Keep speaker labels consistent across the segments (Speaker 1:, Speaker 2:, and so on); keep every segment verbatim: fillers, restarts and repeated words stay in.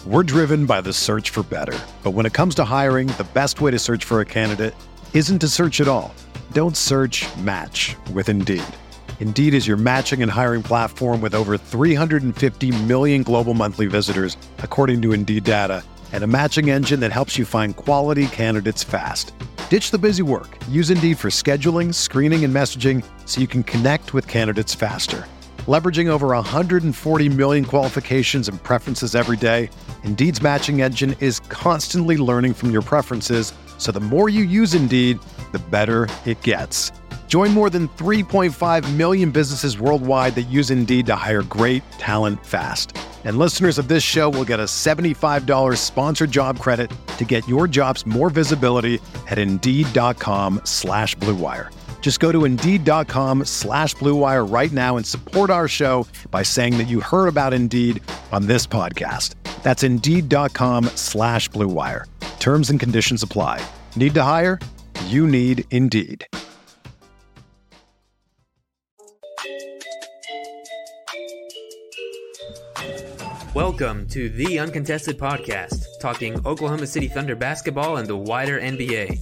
Speaker 1: We're driven by the search for better. But when it comes to hiring, the best way to search for a candidate isn't to search at all. Don't search, match with Indeed. Indeed is your matching and hiring platform with over three hundred fifty million global monthly visitors, according to Indeed data, and a matching engine that helps you find quality candidates fast. Ditch the busy work. Use Indeed for scheduling, screening, and messaging so you can connect with candidates faster. Leveraging over one hundred forty million qualifications and preferences every day, Indeed's matching engine is constantly learning from your preferences, so the more you use Indeed, the better it gets. Join more than three point five million businesses worldwide that use Indeed to hire great talent fast. And listeners of this show will get a seventy-five dollars sponsored job credit to get your jobs more visibility at Indeed.com slash Blue Wire. Just go to Indeed.com slash Blue Wire right now and support our show by saying that you heard about Indeed on this podcast. That's Indeed.com slash Blue Wire. Terms and conditions apply. Need to hire? You need Indeed.
Speaker 2: Welcome to the Uncontested Podcast, talking Oklahoma City Thunder basketball and the wider N B A.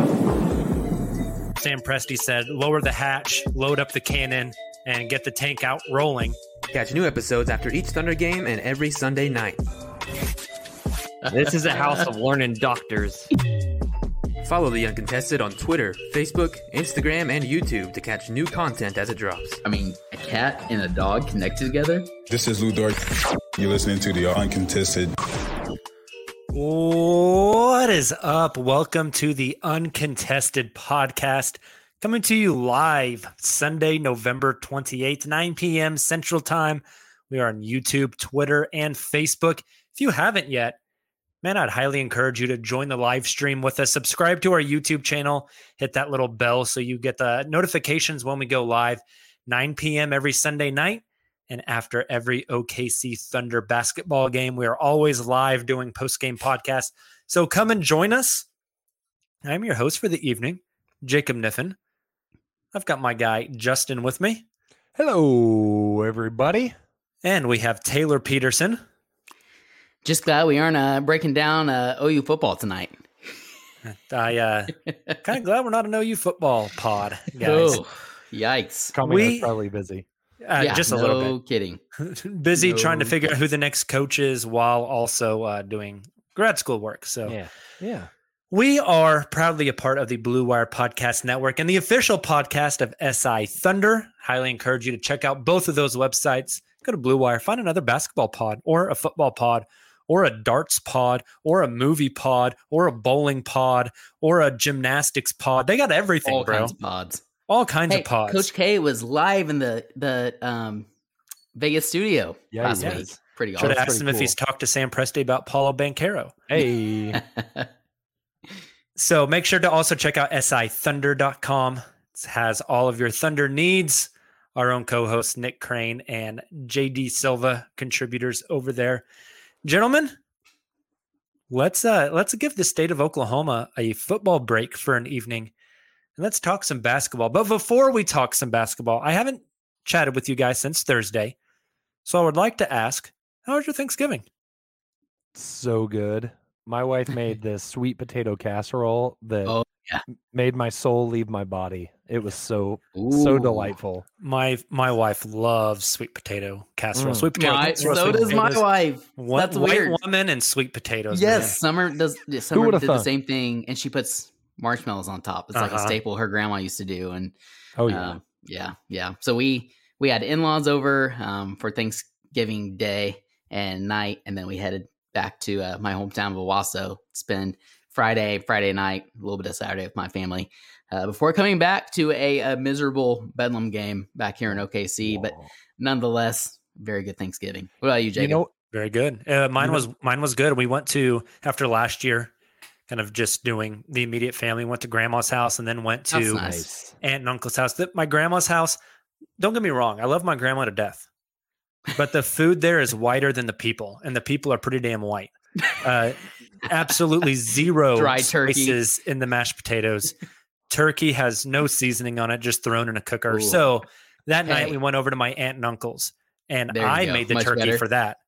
Speaker 3: Sam Presti said, lower the hatch, load up the cannon, and get the tank out rolling.
Speaker 2: Catch new episodes after each Thunder game and every Sunday night.
Speaker 4: This is a house of learning doctors.
Speaker 2: Follow The Uncontested on Twitter, Facebook, Instagram, and YouTube to catch new content as it drops.
Speaker 5: I mean, a cat and a dog connected together?
Speaker 6: This is Lou Dort. You're listening to The Uncontested.
Speaker 3: What is up? Welcome to The Uncontested Podcast, coming to you live Sunday, November twenty-eighth, nine p.m. Central Time. We are on YouTube, Twitter, and Facebook. If you haven't yet, man, I'd highly encourage you to join the live stream with us. Subscribe to our YouTube channel. Hit that little bell so you get the notifications when we go live, nine p.m. every Sunday night. And after every O K C Thunder basketball game, we are always live doing post-game podcasts. So come and join us. I'm your host for the evening, Jacob Niffen. I've got my guy, Justin, with me.
Speaker 7: Hello, everybody.
Speaker 3: And we have Taylor Peterson.
Speaker 5: Just glad we aren't uh, breaking down uh, O U football tonight.
Speaker 3: I uh, kind of glad we're not an O U football pod, guys.
Speaker 5: Oh, yikes.
Speaker 7: Coming
Speaker 3: We-
Speaker 7: up probably busy.
Speaker 3: Uh,
Speaker 5: yeah,
Speaker 3: just a
Speaker 5: no
Speaker 3: little bit.
Speaker 5: kidding.
Speaker 3: Busy
Speaker 5: No
Speaker 3: trying to figure out
Speaker 5: kidding.
Speaker 3: who the next coach is while also uh, doing grad school work. So
Speaker 7: Yeah, yeah.
Speaker 3: we are proudly a part of the Blue Wire Podcast Network and the official podcast of S I Thunder. Highly encourage you to check out both of those websites. Go to Blue Wire, find another basketball pod or a football pod or a darts pod or a movie pod or a bowling pod or a gymnastics pod. They got everything,
Speaker 5: All
Speaker 3: bro.
Speaker 5: kinds of pods.
Speaker 3: All kinds
Speaker 5: Hey,
Speaker 3: of pods.
Speaker 5: Coach K was live in the the um, Vegas studio
Speaker 7: Yeah,
Speaker 5: last
Speaker 7: he
Speaker 5: week.
Speaker 7: was.
Speaker 5: Pretty
Speaker 3: Should have
Speaker 5: awesome.
Speaker 7: That's
Speaker 3: asked him
Speaker 7: pretty
Speaker 3: if he's
Speaker 7: cool.
Speaker 3: talked to Sam Presti about Paulo Banchero.
Speaker 7: Hey,
Speaker 3: So make sure to also check out S I thunder dot com. It has all of your Thunder needs. Our own co-hosts, Nick Crane and J D Silva, contributors over there. Gentlemen, let's uh, let's give the state of Oklahoma a football break for an evening. And let's talk some basketball. But before we talk some basketball, I haven't chatted with you guys since Thursday. So I would like to ask, how was your Thanksgiving?
Speaker 7: so good. My wife made this sweet potato casserole that
Speaker 5: Oh, yeah.
Speaker 7: made my soul leave my body. It was so so
Speaker 5: Ooh.
Speaker 7: delightful.
Speaker 3: My my wife loves sweet potato casserole.
Speaker 7: Mm.
Speaker 3: Sweet potato
Speaker 5: My,
Speaker 3: casserole.
Speaker 5: so
Speaker 3: sweet
Speaker 5: does my
Speaker 3: potatoes.
Speaker 5: wife.
Speaker 3: One,
Speaker 5: That's
Speaker 3: white
Speaker 5: weird.
Speaker 3: woman and sweet potatoes.
Speaker 5: Yes,
Speaker 3: man.
Speaker 5: Summer does. Summer
Speaker 7: would've
Speaker 5: did the
Speaker 7: thunk?
Speaker 5: same thing, and she puts marshmallows on top. It's like a
Speaker 3: Uh-huh.
Speaker 5: staple her grandma used to do, and
Speaker 7: Oh yeah.
Speaker 5: Um, yeah, yeah. So we we had in-laws over um, for Thanksgiving Day and night, and then we headed back to uh, my hometown of Owasso. Spend Friday, Friday night, a little bit of Saturday with my family uh, before coming back to a, a miserable Bedlam game back here in O K C. But
Speaker 7: Whoa.
Speaker 5: nonetheless, very good Thanksgiving. What about you, Jacob?
Speaker 7: You know,
Speaker 3: Very good. Uh, mine
Speaker 7: You know-
Speaker 3: was mine was good. We went to after last year, kind of just doing the immediate family. Went to grandma's house and then went to
Speaker 5: That's nice.
Speaker 7: nice.
Speaker 3: aunt and uncle's house. The, my grandma's house. Don't get me wrong. I love my grandma to death, but the food there is whiter than the people, and the people are pretty damn white. Uh, absolutely zero
Speaker 5: Dry turkey.
Speaker 3: spices in the mashed potatoes. Turkey has no seasoning on it, just thrown in a cooker.
Speaker 5: Ooh.
Speaker 3: So that night
Speaker 5: Hey.
Speaker 3: we went over to my aunt and uncle's, and
Speaker 5: There you
Speaker 3: I
Speaker 5: go.
Speaker 3: made the
Speaker 5: Much
Speaker 3: turkey
Speaker 5: better.
Speaker 3: for that.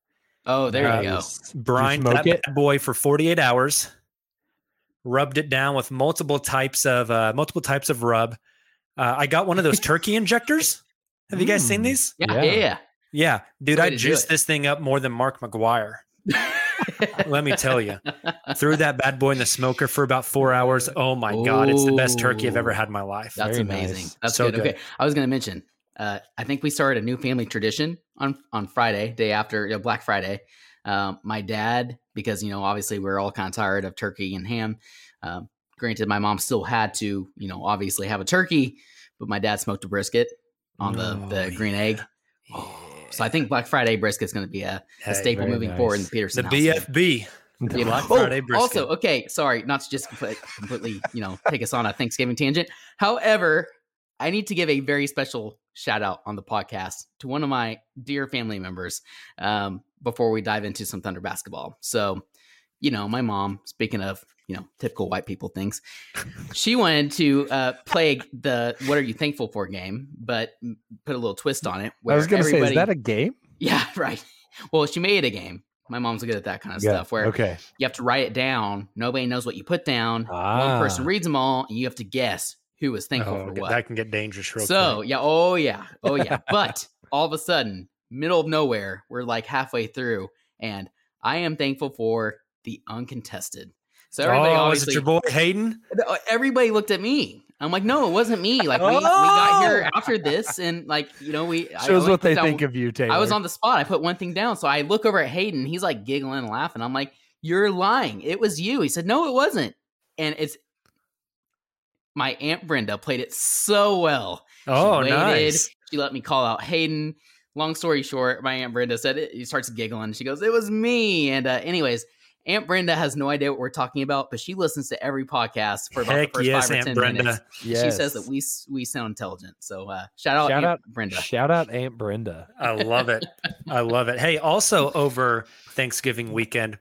Speaker 5: Oh, there you go.
Speaker 7: Nice. Did you
Speaker 3: Brined
Speaker 7: smoke
Speaker 3: that
Speaker 7: it?
Speaker 3: bad boy for forty-eight hours. Rubbed it down with multiple types of uh, multiple types of rub. Uh, I got one of those turkey injectors. Have you guys seen
Speaker 7: Mm.
Speaker 3: these?
Speaker 5: Yeah,
Speaker 7: Yeah.
Speaker 5: yeah. yeah.
Speaker 3: Yeah, dude,
Speaker 5: Way
Speaker 3: I
Speaker 5: to do
Speaker 3: juiced
Speaker 5: it.
Speaker 3: this thing up more than Mark McGuire. Let me tell you. Threw that bad boy in the smoker for about four hours. Oh my God, it's the best turkey I've ever had in my life.
Speaker 5: That's
Speaker 7: Very
Speaker 5: amazing.
Speaker 7: nice.
Speaker 5: That's
Speaker 3: So
Speaker 5: good. Okay,
Speaker 3: good.
Speaker 5: I was going to mention. Uh, I think we started a new family tradition on on Friday, day after you know, Black Friday. Um, my dad, because you know, obviously we're all kind of tired of turkey and ham. Um, granted, my mom still had to, you know, obviously have a turkey, but my dad smoked a brisket on the
Speaker 3: Oh,
Speaker 5: the green egg.
Speaker 3: Yeah.
Speaker 5: So I think Black Friday brisket's going to be a,
Speaker 3: Hey,
Speaker 5: a staple
Speaker 7: very
Speaker 5: moving forward in the
Speaker 7: nice.
Speaker 5: Peterson
Speaker 3: the
Speaker 5: household.
Speaker 3: B F B.
Speaker 5: Yeah.
Speaker 3: Black
Speaker 5: Oh,
Speaker 3: Friday brisket.
Speaker 5: also, okay, sorry, not to just compl- completely, you know, take us on a Thanksgiving tangent. However, I need to give a very special shout out on the podcast to one of my dear family members um, before we dive into some Thunder basketball. So, you know, my mom, speaking of, you know, typical white people things, she wanted to uh, play the "What Are You Thankful For" game, but put a little twist on it.
Speaker 7: I was
Speaker 5: where
Speaker 7: going to say, is
Speaker 5: everybody-
Speaker 7: that a game?
Speaker 5: Yeah, right. Well, she made a game. My mom's good at that kind of
Speaker 7: Yeah.
Speaker 5: stuff where
Speaker 7: Okay.
Speaker 5: you have to write it down. Nobody knows what you put down.
Speaker 7: Ah.
Speaker 5: One person reads them all, and you have to guess who was thankful
Speaker 3: Oh,
Speaker 5: for what.
Speaker 3: that can get dangerous real
Speaker 5: So,
Speaker 3: quick.
Speaker 5: yeah, oh yeah, oh yeah. But all of a sudden, middle of nowhere, we're like halfway through, and I am thankful for the uncontested. So everybody
Speaker 3: Oh, is it
Speaker 5: obviously,
Speaker 3: your boy Hayden?
Speaker 5: everybody looked at me. I'm like, no, it wasn't me. Like we, we got here after this, and like you know, we I-
Speaker 7: Shows
Speaker 5: I
Speaker 7: what they
Speaker 5: put down-
Speaker 7: think of you, Taylor.
Speaker 5: I was on the spot. I put one thing down. So I look over at Hayden. He's like giggling and laughing. I'm like, you're lying. It was you. He said, no, it wasn't. And it's my Aunt Brenda played it so well.
Speaker 3: Oh,
Speaker 5: she waited.
Speaker 3: nice.
Speaker 5: She let me call out Hayden. Long story short, my Aunt Brenda said it. He starts giggling. She goes, it was me. And uh, anyways, Aunt Brenda has no idea what we're talking about, but she listens to every podcast for about
Speaker 3: Heck
Speaker 5: the first
Speaker 3: yes,
Speaker 5: five or
Speaker 3: Aunt
Speaker 5: ten
Speaker 3: Brenda.
Speaker 5: minutes.
Speaker 7: Yes.
Speaker 5: She says that we we sound intelligent. So uh, shout out
Speaker 7: Shout
Speaker 5: Aunt
Speaker 7: out
Speaker 5: Brenda.
Speaker 7: Shout out Aunt Brenda.
Speaker 3: I love it. I love it. Hey, also over Thanksgiving weekend,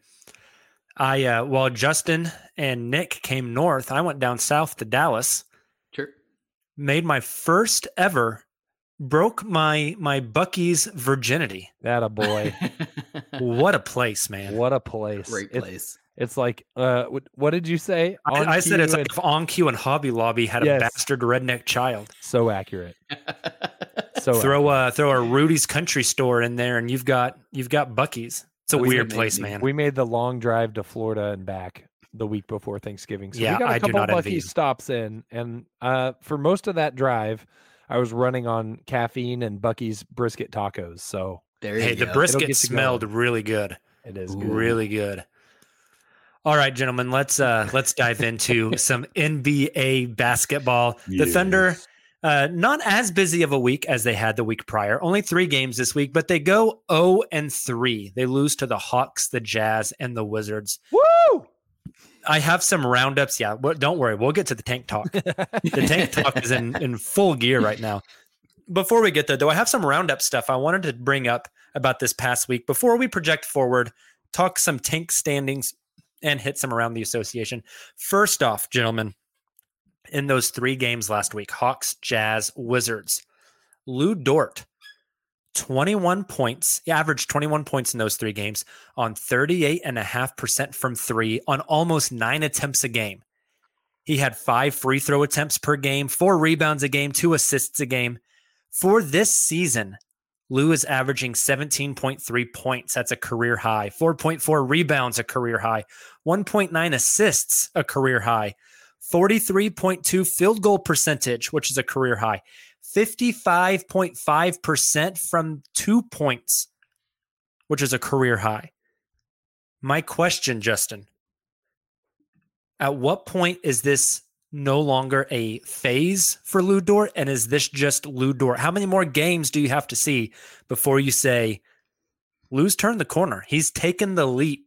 Speaker 3: I uh while Justin and Nick came north, I went down south to Dallas,
Speaker 5: Sure.
Speaker 3: made my first ever, broke my my Buc-ee's virginity.
Speaker 7: That a boy.
Speaker 3: What a place, man.
Speaker 7: What a place.
Speaker 5: Great
Speaker 7: It's-
Speaker 5: place.
Speaker 7: It's, like, uh, what, what did you say?
Speaker 3: I,
Speaker 7: On
Speaker 3: I said it's
Speaker 7: cue
Speaker 3: like
Speaker 7: and-
Speaker 3: if On Q and Hobby Lobby had
Speaker 7: Yes.
Speaker 3: a bastard redneck child.
Speaker 7: so accurate. So
Speaker 3: Throw a throw a Rudy's Country Store in there, and you've got you've got Buc-ee's. It's a
Speaker 5: That's
Speaker 3: weird place,
Speaker 5: amazing.
Speaker 3: man.
Speaker 7: We made the long drive to Florida and back the week before Thanksgiving. So
Speaker 3: Yeah,
Speaker 7: we got a
Speaker 3: I do
Speaker 7: couple
Speaker 3: not envy you.
Speaker 7: Buc-ee's stops in. And uh, for most of that drive, I was running on caffeine and Buc-ee's brisket tacos. So
Speaker 5: There you
Speaker 3: Hey, the
Speaker 5: go.
Speaker 3: brisket
Speaker 7: get you
Speaker 3: smelled
Speaker 7: going.
Speaker 3: really good.
Speaker 7: it is
Speaker 5: Ooh.
Speaker 7: good.
Speaker 3: Really good. All right, gentlemen, let's uh let's dive into some N B A basketball. The Thunder, uh, not as busy of a week as they had the week prior. Only three games this week, but they go zero and three. They lose to the Hawks, the Jazz, and the Wizards.
Speaker 7: Woo!
Speaker 3: I have some roundups. Yeah, well, don't worry, we'll get to the tank talk. The tank talk is in in full gear right now. Before we get there, though, I have some roundup stuff I wanted to bring up about this past week before we project forward. Talk some tank standings and hit some around the association. First off, gentlemen, in those three games last week, Hawks, Jazz, Wizards, Lou Dort, twenty-one points, he averaged twenty-one points in those three games on thirty-eight point five percent from three on almost nine attempts a game. He had five free throw attempts per game, four rebounds a game, two assists a game. For this season, Lou is averaging seventeen point three points. That's a career high. four point four rebounds, a career high. one point nine assists, a career high. forty-three point two field goal percentage, which is a career high. fifty-five point five percent from two points, which is a career high. My question, Justin, at what point is this no longer a phase for Lou Dort? And is this just Lou Dort? How many more games do you have to see before you say, Lou's turned the corner? He's taken the leap.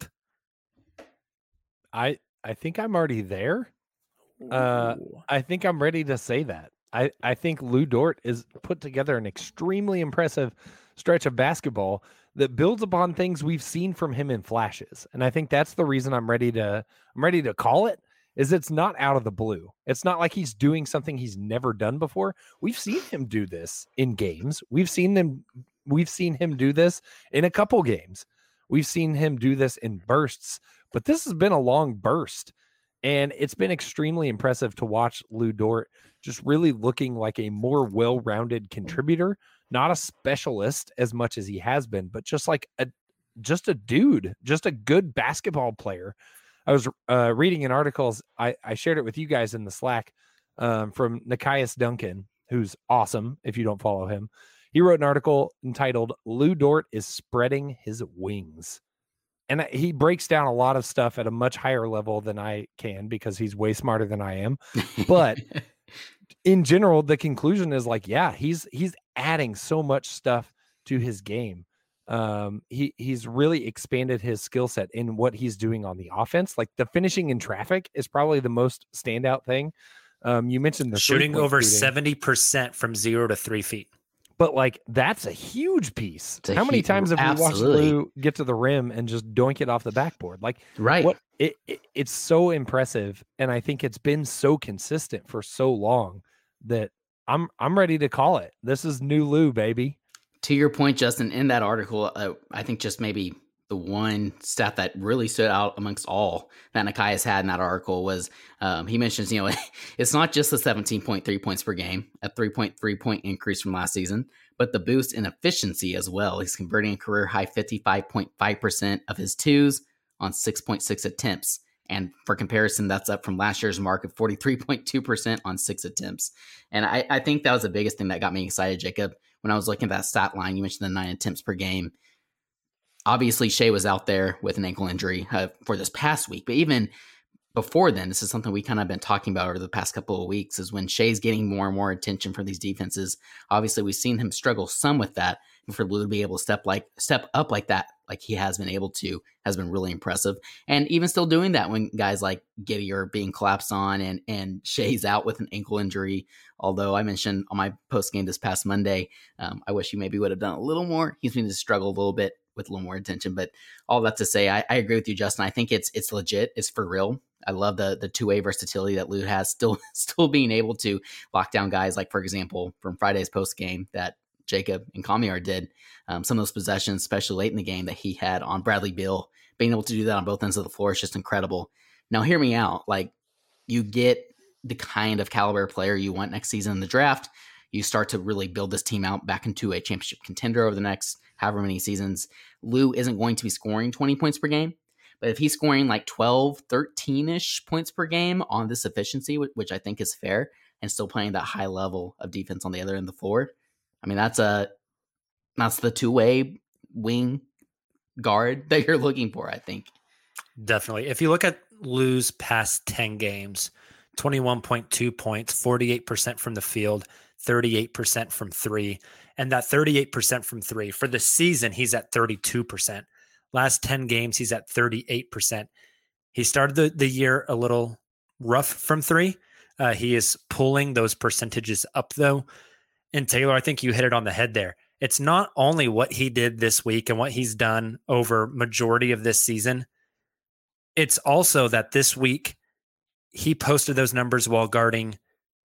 Speaker 7: I I think I'm already there. Uh, I think I'm ready to say that. I, I think Lou Dort is put together an extremely impressive stretch of basketball that builds upon things we've seen from him in flashes. And I think that's the reason I'm ready to I'm ready to call it, is it's not out of the blue. It's not like he's doing something he's never done before. We've seen him do this in games. We've seen them we've seen him do this in a couple games We've seen him do this in bursts, but this has been a long burst. And it's been extremely impressive to watch Lu Dort just really looking like a more well-rounded contributor, not a specialist as much as he has been, but just like a just a dude, just a good basketball player. I was uh, reading an article. I, I shared it with you guys in the Slack um, from Nikias Duncan, who's awesome if you don't follow him. He wrote an article entitled Lu Dort is Spreading His Wings. And he breaks down a lot of stuff at a much higher level than I can because he's way smarter than I am. But in general, the conclusion is like, yeah, he's he's adding so much stuff to his game. Um, he he's really expanded his skill set in what he's doing on the offense. Like the finishing in traffic is probably the most standout thing. Um, you mentioned the
Speaker 3: shooting over seventy percent from zero to three feet.
Speaker 7: But like that's a huge piece.
Speaker 5: A
Speaker 7: How many
Speaker 5: huge,
Speaker 7: times have
Speaker 5: absolutely.
Speaker 7: we watched Lu get to the rim and just doink it off the backboard? Like
Speaker 5: Right.
Speaker 7: what it, it it's so impressive, and I think it's been so consistent for so long that I'm I'm ready to call it. This is new Lu, baby.
Speaker 5: To your point, Justin, in that article, uh, I think just maybe the one stat that really stood out amongst all that Nikias had in that article was um, he mentions, you know, it's not just the seventeen point three points per game, a three point three point increase from last season, but the boost in efficiency as well. He's converting a career high fifty-five point five percent of his twos on six point six attempts. And for comparison, that's up from last year's mark of forty-three point two percent on six attempts. And I, I think that was the biggest thing that got me excited, Jacob. When I was looking at that stat line, you mentioned the nine attempts per game. Obviously, Shai was out there with an ankle injury uh, for this past week. But even before then, this is something we kind of been talking about over the past couple of weeks, is when Shai's getting more and more attention from these defenses. Obviously, we've seen him struggle some with that. And for Lu to be able to step like step up like that, like he has been able to, has been really impressive. And even still doing that when guys like Giddey are being collapsed on and, and Shai's out with an ankle injury. Although I mentioned on my post game this past Monday, um, I wish he maybe would have done a little more. He's been to struggle a little bit with a little more attention, but all that to say, I, I agree with you, Justin. I think it's it's legit. It's for real. I love the the two way versatility that Lu has, still still being able to lock down guys like, for example, from Friday's post game that Jacob and Kamiar did. Um, some of those possessions, especially late in the game, that he had on Bradley Beal, being able to do that on both ends of the floor is just incredible. Now, hear me out. Like, you get the kind of caliber player you want next season in the draft. You start to really build this team out back into a championship contender over the next however many seasons. Lu isn't going to be scoring twenty points per game, but if he's scoring like twelve, thirteen-ish points per game on this efficiency, which I think is fair, and still playing that high level of defense on the other end of the floor, I mean, that's a that's the two-way wing guard that you're looking for, I think.
Speaker 3: Definitely. If you look at Lu's past ten games, twenty-one point two points, forty-eight percent from the field, thirty-eight percent from three. And that thirty-eight percent from three, for the season, he's at thirty-two percent. Last ten games, he's at thirty-eight percent. He started the, the year a little rough from three. Uh, he is pulling those percentages up, though. And Taylor, I think you hit it on the head there. It's not only what he did this week and what he's done over majority of this season. It's also that this week he posted those numbers while guarding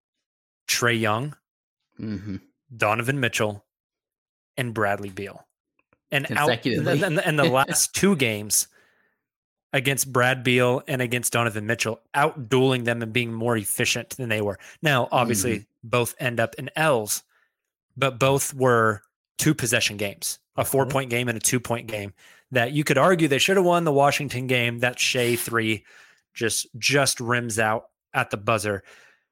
Speaker 3: Trae Young,
Speaker 5: Mm-hmm.
Speaker 3: Donovan Mitchell, and Bradley Beal. And out
Speaker 5: Consecutively.
Speaker 3: and the, and the last two games against Brad Beal and against Donovan Mitchell, out dueling them and being more efficient than they were. Now, obviously,
Speaker 5: Mhm.
Speaker 3: both end up in L's, but both were two possession games, a four point game and a two point game that you could argue they should have won the Washington game. That Shai three just, just rims out at the buzzer.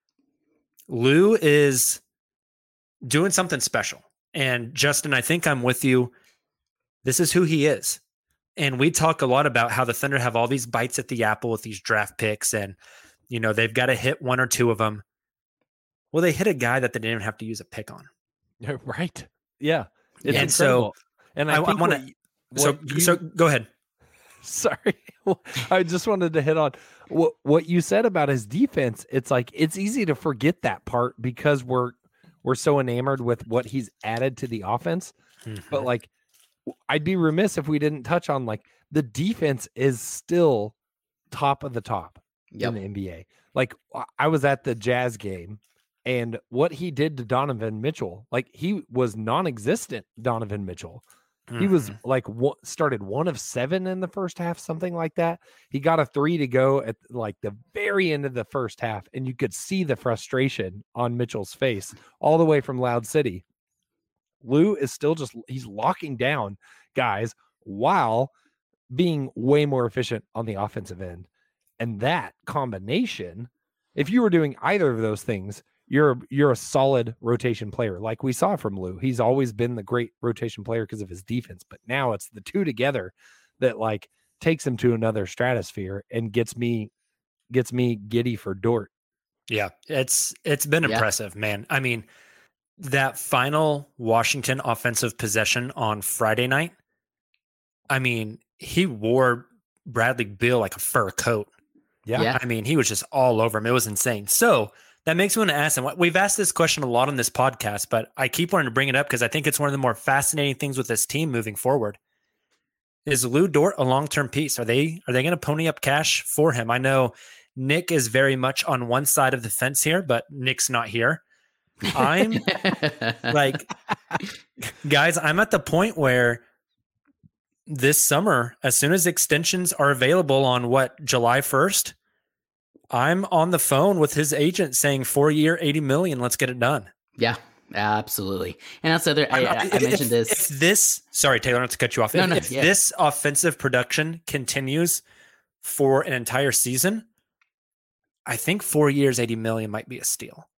Speaker 3: Lu is doing something special. And Justin, I think I'm with you. This is who he is. And we talk a lot about how the Thunder have all these bites at the apple with these draft picks, and, you know, they've got to hit one or two of them. Well, they hit a guy that they didn't even have to use a pick on.
Speaker 7: Right. Yeah. It's
Speaker 3: And so
Speaker 7: incredible. and I,
Speaker 3: I, I
Speaker 7: think
Speaker 3: want
Speaker 7: what
Speaker 3: to,
Speaker 7: y-
Speaker 3: so,
Speaker 7: what you-
Speaker 3: so go ahead.
Speaker 7: Sorry. Well, I just wanted to hit on what what you said about his defense. It's like it's easy to forget that part because we're we're so enamored with what he's added to the offense. But like, I'd be remiss if we didn't touch on like the defense is still top of the top
Speaker 5: Yep.
Speaker 7: in the N B A. Like I- I was at the Jazz game, and what he did to Donovan Mitchell, like he was non-existent. Donovan Mitchell He was
Speaker 3: Mhm.
Speaker 7: like one, started one of seven in the first half, something like that. He got a three to go at like the very end of the first half, and you could see the frustration on Mitchell's face all the way from Loud City. Lou is still just he's locking down guys while being way more efficient on the offensive end. And that combination, if you were doing either of those things, you're you're a solid rotation player. Like we saw from Lou. He's always been the great rotation player because of his defense, but now it's the two together that like takes him to another stratosphere and gets me gets me giddy for Dort.
Speaker 3: Yeah, it's it's been
Speaker 5: Yeah.
Speaker 3: impressive, man. I mean, that final Washington offensive possession on Friday night, I mean, he wore Bradley Beal like a fur coat.
Speaker 7: Yeah.
Speaker 5: Yeah.
Speaker 3: I mean, he was just all over him. It was insane. So that makes me want to ask him. We've asked this question a lot on this podcast, but I keep wanting to bring it up because I think it's one of the more fascinating things with this team moving forward. Is Lou Dort a long-term piece? Are they are they going to pony up cash for him? I know Nick is very much on one side of the fence here, but Nick's not here. I'm like, guys, I'm at the point where this summer, as soon as extensions are available on what, July first, I'm on the phone with his agent saying four year, eighty million. Let's get it done.
Speaker 5: Yeah, absolutely. And that's the other, I, I, I
Speaker 3: If-
Speaker 5: mentioned this.
Speaker 3: If this, sorry, Taylor, not to cut you off.
Speaker 5: No,
Speaker 3: if
Speaker 5: no,
Speaker 3: if
Speaker 5: yeah.
Speaker 3: this offensive production continues for an entire season, I think four years, eighty million might be a steal.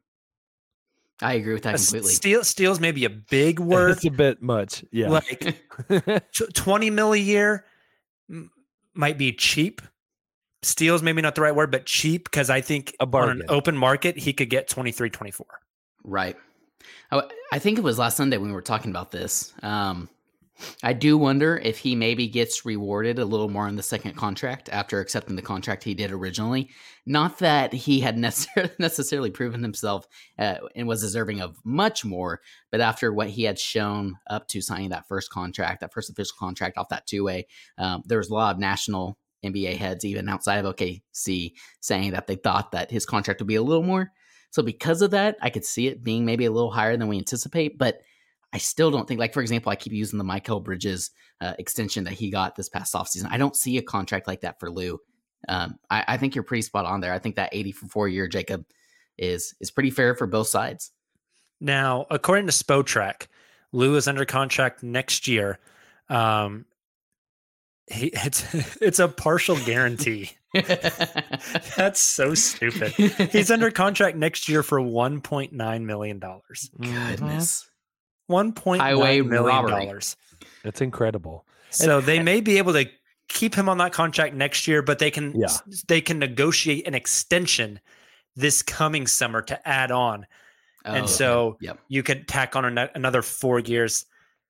Speaker 5: I agree with that
Speaker 3: A s-
Speaker 5: completely.
Speaker 3: steal, steal's maybe a big word.
Speaker 7: It's a bit much. Yeah.
Speaker 3: Like tw- twenty mil a year m- might be cheap. Steal's maybe not the right word, but cheap, because I think
Speaker 7: A
Speaker 3: on
Speaker 7: bargain.
Speaker 3: an open market, he could get twenty-three, twenty-four.
Speaker 5: Right. I, I think it was last Sunday when we were talking about this. Um, I do wonder if he maybe gets rewarded a little more in the second contract after accepting the contract he did originally. Not that he had necessarily, necessarily proven himself uh, and was deserving of much more, but after what he had shown up to signing that first contract, that first official contract off that two-way, um, there was a lot of national N B A heads, even outside of O K C, saying that they thought that his contract would be a little more. So because of that, I could see it being maybe a little higher than we anticipate, but I still don't think, like, for example, I keep using the Michael Bridges uh, extension that he got this past offseason. I don't see a contract like that for Lou. Um, I, I think you're pretty spot on there. I think that eighty for four year, Jacob, is is pretty fair for both sides.
Speaker 3: Now, according to Spotrac, Lou is under contract next year. Um, he, it's it's a partial guarantee. That's so stupid. He's under contract next year for one point nine million dollars.
Speaker 5: Goodness.
Speaker 3: one point
Speaker 5: Highway
Speaker 3: nine million
Speaker 5: robbery.
Speaker 3: dollars.
Speaker 7: It's incredible.
Speaker 3: So they may be able to keep him on that contract next year, but they can
Speaker 7: Yeah.
Speaker 3: they can negotiate an extension this coming summer to add on.
Speaker 5: Oh,
Speaker 3: and so
Speaker 5: yep.
Speaker 3: you could tack on an- another four years.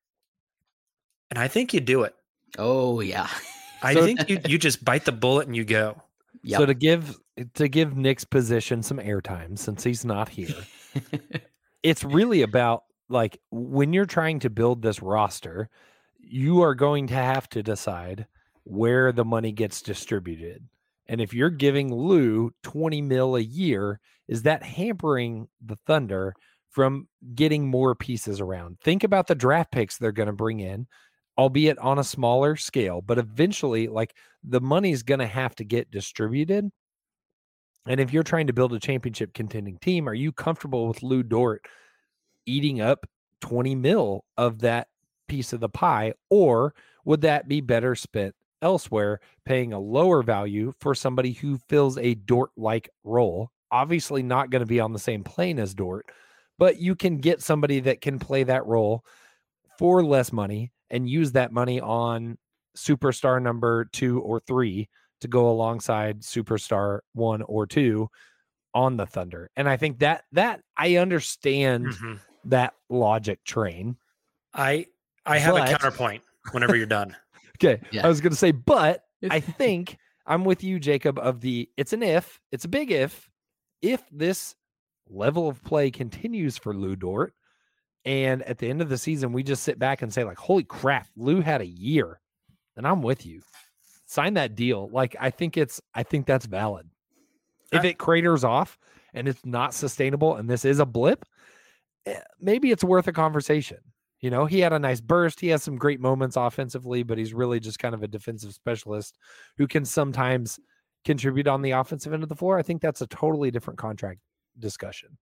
Speaker 3: And I think you do it.
Speaker 5: Oh yeah.
Speaker 3: I
Speaker 7: So-
Speaker 3: think you you just bite the bullet and you go.
Speaker 5: Yep.
Speaker 7: So to give to give Nick's position some airtime since he's not here, it's really about like when you're trying to build this roster, you are going to have to decide where the money gets distributed. And if you're giving Lou twenty mil a year, is that hampering the Thunder from getting more pieces around? Think about the draft picks they're going to bring in, albeit on a smaller scale, but eventually like the money's going to have to get distributed. And if you're trying to build a championship contending team, are you comfortable with Lou Dort eating up twenty mil of that piece of the pie? Or would that be better spent elsewhere, paying a lower value for somebody who fills a Dort-like role? Obviously not going to be on the same plane as Dort, but you can get somebody that can play that role for less money and use that money on superstar number two or three to go alongside superstar one or two on the Thunder. And I think that that I understand
Speaker 3: Mhm.
Speaker 7: that logic train.
Speaker 3: I I have
Speaker 7: But-
Speaker 3: a counterpoint whenever you're done.
Speaker 7: Okay.
Speaker 5: Yeah.
Speaker 7: I was going to say, but I think I'm with you, Jacob, of the, it's an if, it's a big if, if this level of play continues for Lou Dort, and at the end of the season, we just sit back and say like, holy crap, Lou had a year, then I'm with you. Sign that deal. Like, I think it's, I think that's valid. If
Speaker 3: I-
Speaker 7: it craters off and it's not sustainable and this is a blip, eh, maybe it's worth a conversation. You know, he had a nice burst. He has some great moments offensively, but he's really just kind of a defensive specialist who can sometimes contribute on the offensive end of the floor. I think that's a totally different contract discussion.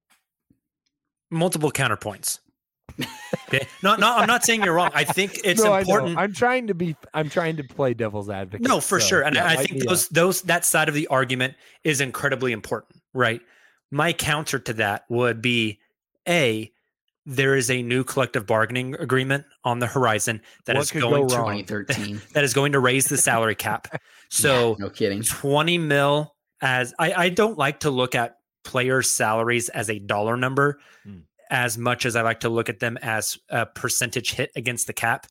Speaker 3: Multiple counterpoints. Okay. No, no, I'm not saying you're wrong. I think it's
Speaker 7: no,
Speaker 3: important.
Speaker 7: I'm trying to be, I'm trying to play devil's advocate.
Speaker 3: No, for
Speaker 7: so,
Speaker 3: sure. And
Speaker 7: yeah,
Speaker 3: I
Speaker 7: like,
Speaker 3: think
Speaker 7: yeah.
Speaker 3: those, those, that side of the argument is incredibly important, right? My counter to that would be A, there is a new collective bargaining agreement on the horizon that
Speaker 7: What
Speaker 3: is
Speaker 7: could
Speaker 3: going
Speaker 7: go
Speaker 3: to
Speaker 7: wrong?
Speaker 5: twenty thirteen.
Speaker 3: that is going to raise the salary cap. So
Speaker 5: Yeah, no kidding.
Speaker 3: twenty mil as I, I don't like to look at players' salaries as a dollar number
Speaker 7: Hmm.
Speaker 3: as much as I like to look at them as a percentage hit against the cap.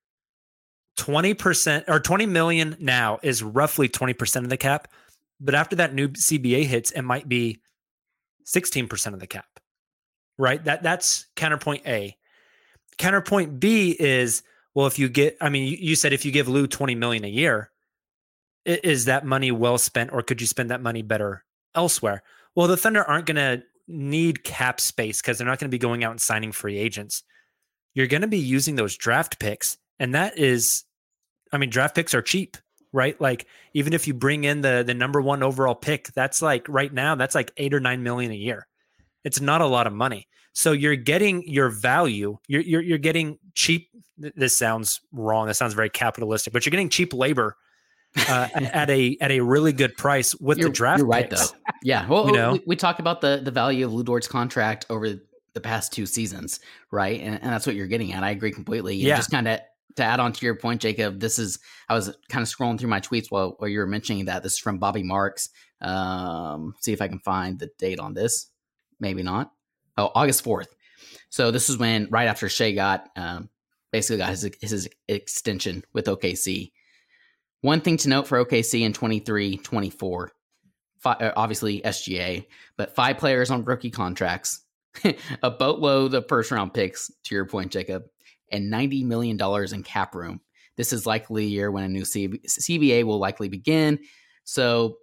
Speaker 3: twenty percent or twenty million now is roughly twenty percent of the cap. But after that new C B A hits, it might be sixteen percent of the cap, right? That that's counterpoint A. Counterpoint B is, well, if you get, I mean, you, you said if you give Lou twenty million a year, i- is that money well spent, or could you spend that money better elsewhere? Well, the Thunder aren't going to need cap space because they're not going to be going out and signing free agents. You're going to be using those draft picks. And that is, I mean, draft picks are cheap, right? Like even if you bring in the, the number one overall pick, that's like right now, that's like eight or nine million a year. It's not a lot of money. So you're getting your value. You're, you're, you're getting cheap. This sounds wrong. This sounds very capitalistic, but you're getting cheap labor uh, at a, at a really good price with
Speaker 5: You're,
Speaker 3: the draft
Speaker 5: you're right,
Speaker 3: picks.
Speaker 5: though. Yeah. Well,
Speaker 3: You know?
Speaker 5: we, we talked about the, the value of Lou Dort's contract over the past two seasons, right? And, and that's what you're getting at. I agree completely. And
Speaker 3: Yeah.
Speaker 5: just kind of to add on to your point, Jacob, this is, I was kind of scrolling through my tweets while, while you were mentioning that. This is from Bobby Marks. Um, see if I can find the date on this. Maybe not. Oh, August fourth. So this is when, right after Shea got, um, basically got his, his extension with O K C. One thing to note for O K C in twenty-three twenty-four, five, obviously S G A, but five players on rookie contracts, a boatload of first round picks, to your point, Jacob, and ninety million dollars in cap room. This is likely a year when a new C B A will likely begin. So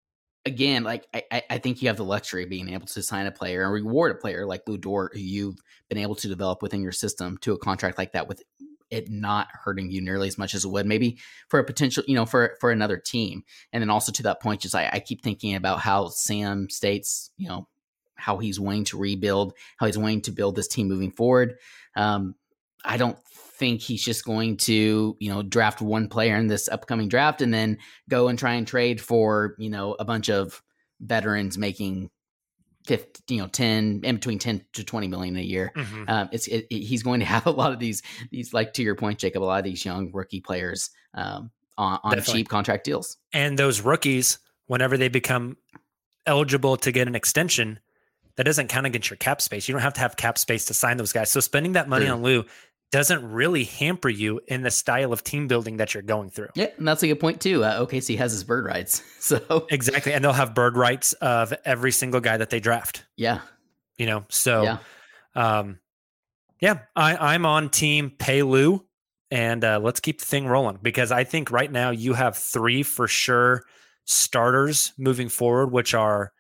Speaker 5: again, like I, I think you have the luxury of being able to sign a player and reward a player like Lou Dort, who you've been able to develop within your system, to a contract like that with it not hurting you nearly as much as it would maybe for a potential, you know, for, for another team. And then also to that point, just I, I keep thinking about how Sam states, you know, how he's willing to rebuild, how he's willing to build this team moving forward. Um, I don't think he's just going to, you know, draft one player in this upcoming draft and then go and try and trade for, you know, a bunch of veterans making fifty, you know, ten, in between ten to twenty million a year.
Speaker 3: Mhm.
Speaker 5: Um, it's it, it- he's going to have a lot of these, these like to your point, Jacob, a lot of these young rookie players um, on, on
Speaker 3: Definitely.
Speaker 5: cheap contract deals.
Speaker 3: And those rookies, whenever they become eligible to get an extension, that doesn't count against your cap space. You don't have to have cap space to sign those guys. So spending that money
Speaker 5: Sure.
Speaker 3: on Lou doesn't really hamper you in the style of team building that you're going through.
Speaker 5: Yeah, and that's a good point too. Uh, O K C has his bird rights, so
Speaker 3: Exactly. And they'll have bird rights of every single guy that they draft,
Speaker 5: yeah,
Speaker 3: you know? So,
Speaker 5: yeah.
Speaker 3: um, yeah, I, I'm on team pay Lou, and uh, let's keep the thing rolling, because I think right now you have three for sure starters moving forward, which are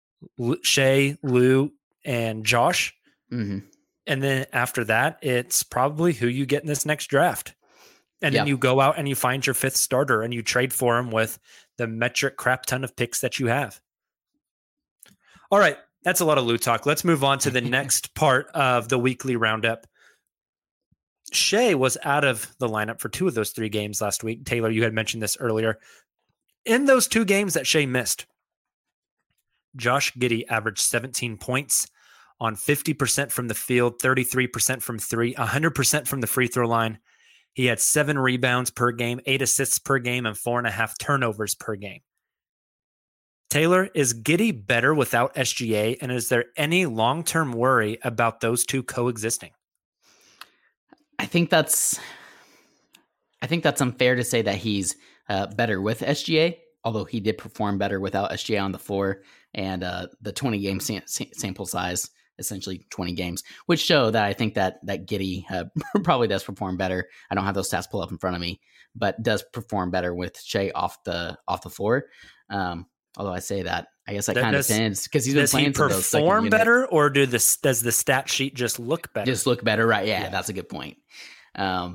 Speaker 3: L- Shea, Lou, and Josh.
Speaker 5: hmm
Speaker 3: And then after that, it's probably who you get in this next draft. And then
Speaker 5: Yeah.
Speaker 3: you go out and you find your fifth starter and you trade for him with the metric crap ton of picks that you have. All right. That's a lot of Lou talk. Let's move on to the next part of the weekly roundup. Shea was out of the lineup for two of those three games last week. Taylor, you had mentioned this earlier. In those two games that Shea missed, Josh Giddey averaged seventeen points on fifty percent from the field, thirty-three percent from three, one hundred percent from the free throw line. He had seven rebounds per game, eight assists per game, and four and a half turnovers per game. Taylor, is Giddey better without S G A? And is there any long-term worry about those two coexisting?
Speaker 5: I think that's, I think that's unfair to say that he's uh, better with S G A, although he did perform better without S G A on the floor, and uh, the twenty game sam- sample size, essentially twenty games, which show that I think that that Giddey uh, probably does perform better. I don't have those stats pulled up in front of me, but does perform better with Shea off the off the floor. Um, Although I say that, I guess that
Speaker 3: Th-
Speaker 5: kind of
Speaker 3: does-
Speaker 5: depends because he's been
Speaker 3: Does he
Speaker 5: playing some of those second
Speaker 3: perform
Speaker 5: unit.
Speaker 3: better, or do this does the stat sheet just look better?
Speaker 5: Just look better, right? Yeah,
Speaker 3: Yeah.
Speaker 5: that's a good point. Um,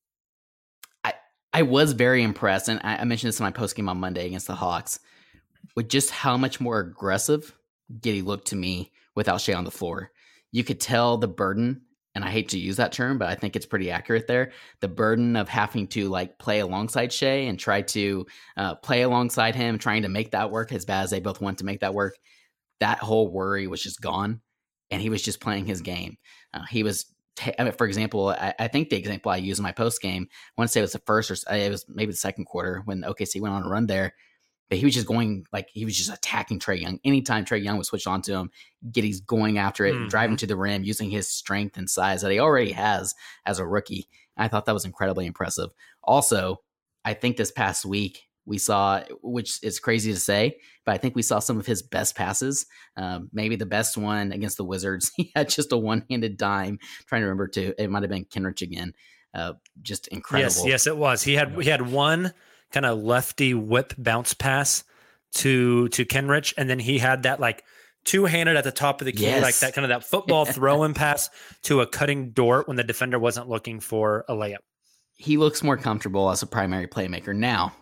Speaker 5: I I was very impressed, and I, I mentioned this in my post game on Monday against the Hawks, with just how much more aggressive Giddey looked to me without Shea on the floor. You could tell the burden, and I hate to use that term, but I think it's pretty accurate there. The burden of having to like play alongside Shea and try to uh, play alongside him, trying to make that work as bad as they both want to make that work. That whole worry was just gone, and he was just playing his game. Uh, he was, t- I mean, for example, I, I think the example I used in my post game, I want to say it was the first or it was maybe the second quarter when O K C went on a run there. But he was just going like he was just attacking Trae Young. Anytime Trae Young was switched onto him, Giddey's going after it,
Speaker 3: Mhm.
Speaker 5: driving to the rim, using his strength and size that he already has as a rookie. I thought that was incredibly impressive. Also, I think this past week we saw, which is crazy to say, but I think we saw some of his best passes. Um, maybe the best one against the Wizards. He had just a one-handed dime. I'm trying to remember too. It might have been Kenrich again. Uh, just incredible.
Speaker 3: Yes, yes, it was. He had he had one kind of lefty whip bounce pass to to Kenrich, and then he had that like two-handed at the top of the key,
Speaker 5: Yes.
Speaker 3: like that kind of that football throw-in pass to a cutting Dort when the defender wasn't looking for a layup.
Speaker 5: He looks more comfortable as a primary playmaker now.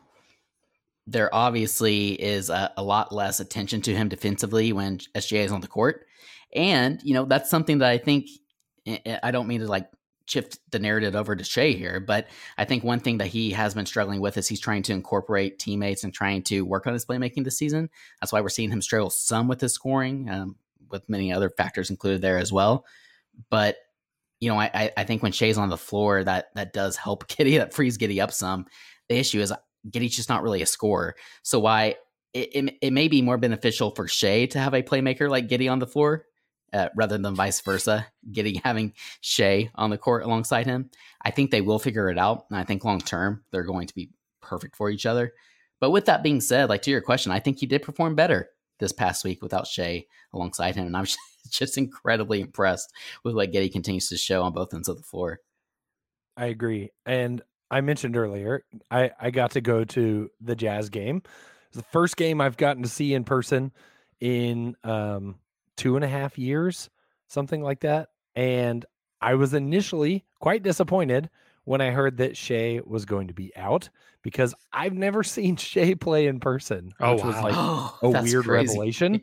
Speaker 5: There obviously is a, a lot less attention to him defensively when S G A is on the court. And, you know, that's something that I think, I don't mean to like shift the narrative over to Shea here, but I think one thing that he has been struggling with is he's trying to incorporate teammates and trying to work on his playmaking this season. That's why we're seeing him struggle some with his scoring, um, with many other factors included there as well. But, you know, I, I think when Shea's on the floor, that that does help Giddey, that frees Giddey up some. The issue is Giddey's just not really a scorer. So why it, it, it may be more beneficial for Shea to have a playmaker like Giddey on the floor, Uh, rather than vice versa, Giddey having Shea on the court alongside him. I think they will figure it out. And I think long term, they're going to be perfect for each other. But with that being said, like to your question, I think he did perform better this past week without Shea alongside him. And I'm just incredibly impressed with what Giddey continues to show on both ends of the floor.
Speaker 7: I agree. And I mentioned earlier, I, I got to go to the Jazz game. It's the first game I've gotten to see in person in um, two and a half years, something like that. And I was initially quite disappointed when I heard that Shea was going to be out because I've never seen Shea play in person,
Speaker 3: Oh,
Speaker 7: which was
Speaker 3: wow.
Speaker 7: like
Speaker 5: Oh,
Speaker 7: a
Speaker 5: that's
Speaker 7: weird
Speaker 5: crazy.
Speaker 7: revelation.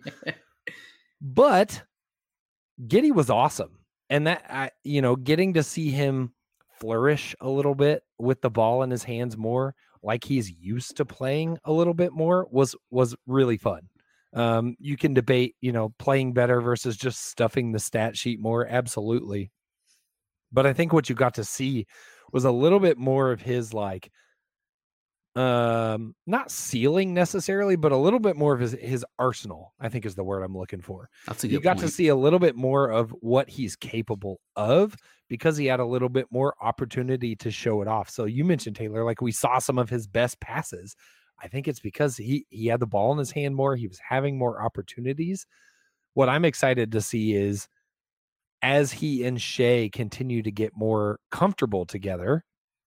Speaker 7: But Giddey was awesome. And that, I, you know, getting to see him flourish a little bit with the ball in his hands more, like he's used to playing a little bit more, was was really fun. Um, you can debate, you know, playing better versus just stuffing the stat sheet more. Absolutely. But I think what you got to see was a little bit more of his like, um, not ceiling necessarily, but a little bit more of his, his arsenal, I think is the word I'm looking for.
Speaker 5: That's a good
Speaker 7: You got
Speaker 5: point.
Speaker 7: to see a little bit more of what he's capable of because he had a little bit more opportunity to show it off. So you mentioned Taylor, like we saw some of his best passes. I think it's because he he had the ball in his hand more. He was having more opportunities. What I'm excited to see is as he and Shea continue to get more comfortable together,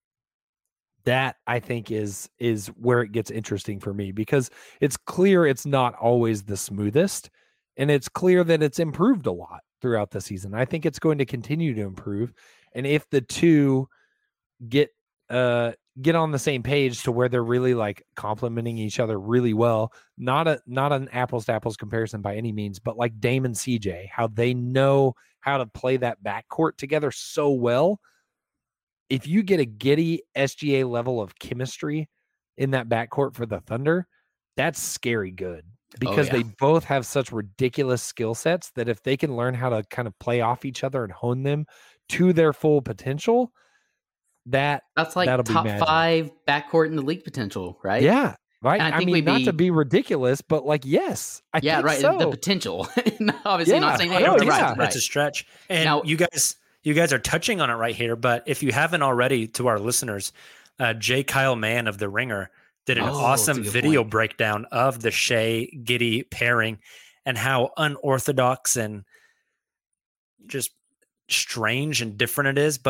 Speaker 7: that I think is is where it gets interesting for me because it's clear it's not always the smoothest, and it's clear that it's improved a lot throughout the season. I think it's going to continue to improve, and if the two get uh get on the same page to where they're really like complementing each other really well, not a not an apples to apples comparison by any means, but like Dame and C J, how they know how to play that backcourt together so well. If you get a Giddey S G A level of chemistry in that backcourt for the Thunder, that's scary good because
Speaker 5: yeah.
Speaker 7: they both have such ridiculous skill sets that if they can learn how to kind of play off each other and hone them to their full potential, that
Speaker 5: That's like
Speaker 7: that'll be
Speaker 5: top
Speaker 7: magic.
Speaker 5: five backcourt in the league potential, right?
Speaker 7: Yeah, right.
Speaker 5: And I
Speaker 7: I,
Speaker 5: think
Speaker 7: mean,
Speaker 5: we'd
Speaker 7: not
Speaker 5: be-
Speaker 7: to be ridiculous, but like, yes, I
Speaker 5: yeah,
Speaker 7: think
Speaker 5: right.
Speaker 7: so.
Speaker 5: The potential. Obviously,
Speaker 7: Yeah,
Speaker 5: not saying
Speaker 7: I
Speaker 5: hey,
Speaker 7: know,
Speaker 5: right,
Speaker 7: yeah.
Speaker 5: right.
Speaker 3: That's a stretch. And
Speaker 5: Now-
Speaker 3: you guys, you guys are touching on it right here. But if you haven't already, to our listeners, uh, J. Kyle Mann of The Ringer did an
Speaker 5: Oh, that's a
Speaker 3: awesome
Speaker 5: good
Speaker 3: video
Speaker 5: point.
Speaker 3: breakdown of the Shea Giddey pairing and how unorthodox and just strange and different it is. But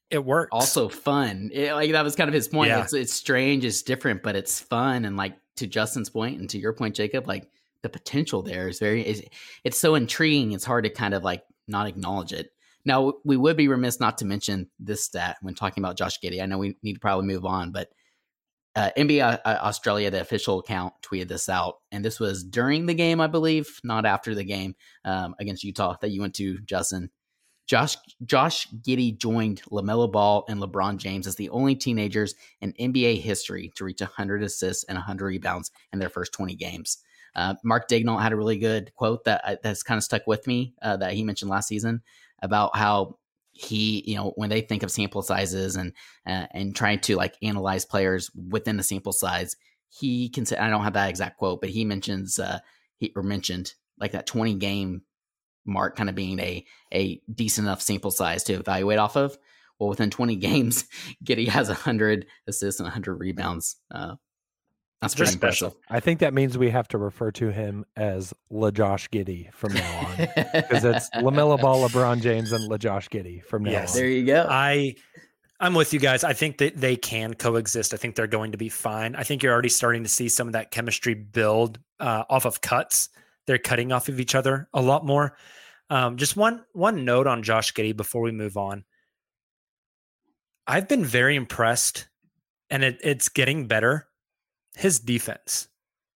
Speaker 3: it works.
Speaker 5: Also fun. It, like that was kind of his point.
Speaker 3: Yeah.
Speaker 5: It's it's strange, it's different, but it's fun. And like to Justin's point and to your point, Jacob, like the potential there is very, is it's so intriguing. It's hard to kind of like not acknowledge it. Now we would be remiss not to mention this stat when talking about Josh Giddey. I know we need to probably move on, but uh, N B A uh, Australia, the official account, tweeted this out, and this was during the game, I believe, not after the game um, against Utah that you went to, Justin. Josh Josh Giddey joined LaMelo Ball and LeBron James as the only teenagers in N B A history to reach one hundred assists and one hundred rebounds in their first twenty games. Uh, Mark Daigneault had a really good quote that that's kind of stuck with me uh, that he mentioned last season about how he, you know, when they think of sample sizes and uh, and trying to like analyze players within the sample size, he can say, I don't have that exact quote, but he mentions uh, he or mentioned like that twenty game mark kind of being a a decent enough sample size to evaluate off of. Well, within twenty games, Giddey has one hundred assists and one hundred rebounds. Uh, that's pretty
Speaker 3: Just
Speaker 5: impressive.
Speaker 3: special.
Speaker 7: I think that means we have to refer to him as LaJosh Giddey from now on, because it's LaMelo Ball, LeBron James, and LaJosh Giddey from now
Speaker 3: Yes.
Speaker 7: on.
Speaker 5: There you go.
Speaker 3: I I'm with you guys. I think that they can coexist. I think they're going to be fine. I think you're already starting to see some of that chemistry build uh, off of cuts. They're cutting off of each other a lot more. Um, just one one note on Josh Giddey before we move on. I've been very impressed, and it, it's getting better. His defense.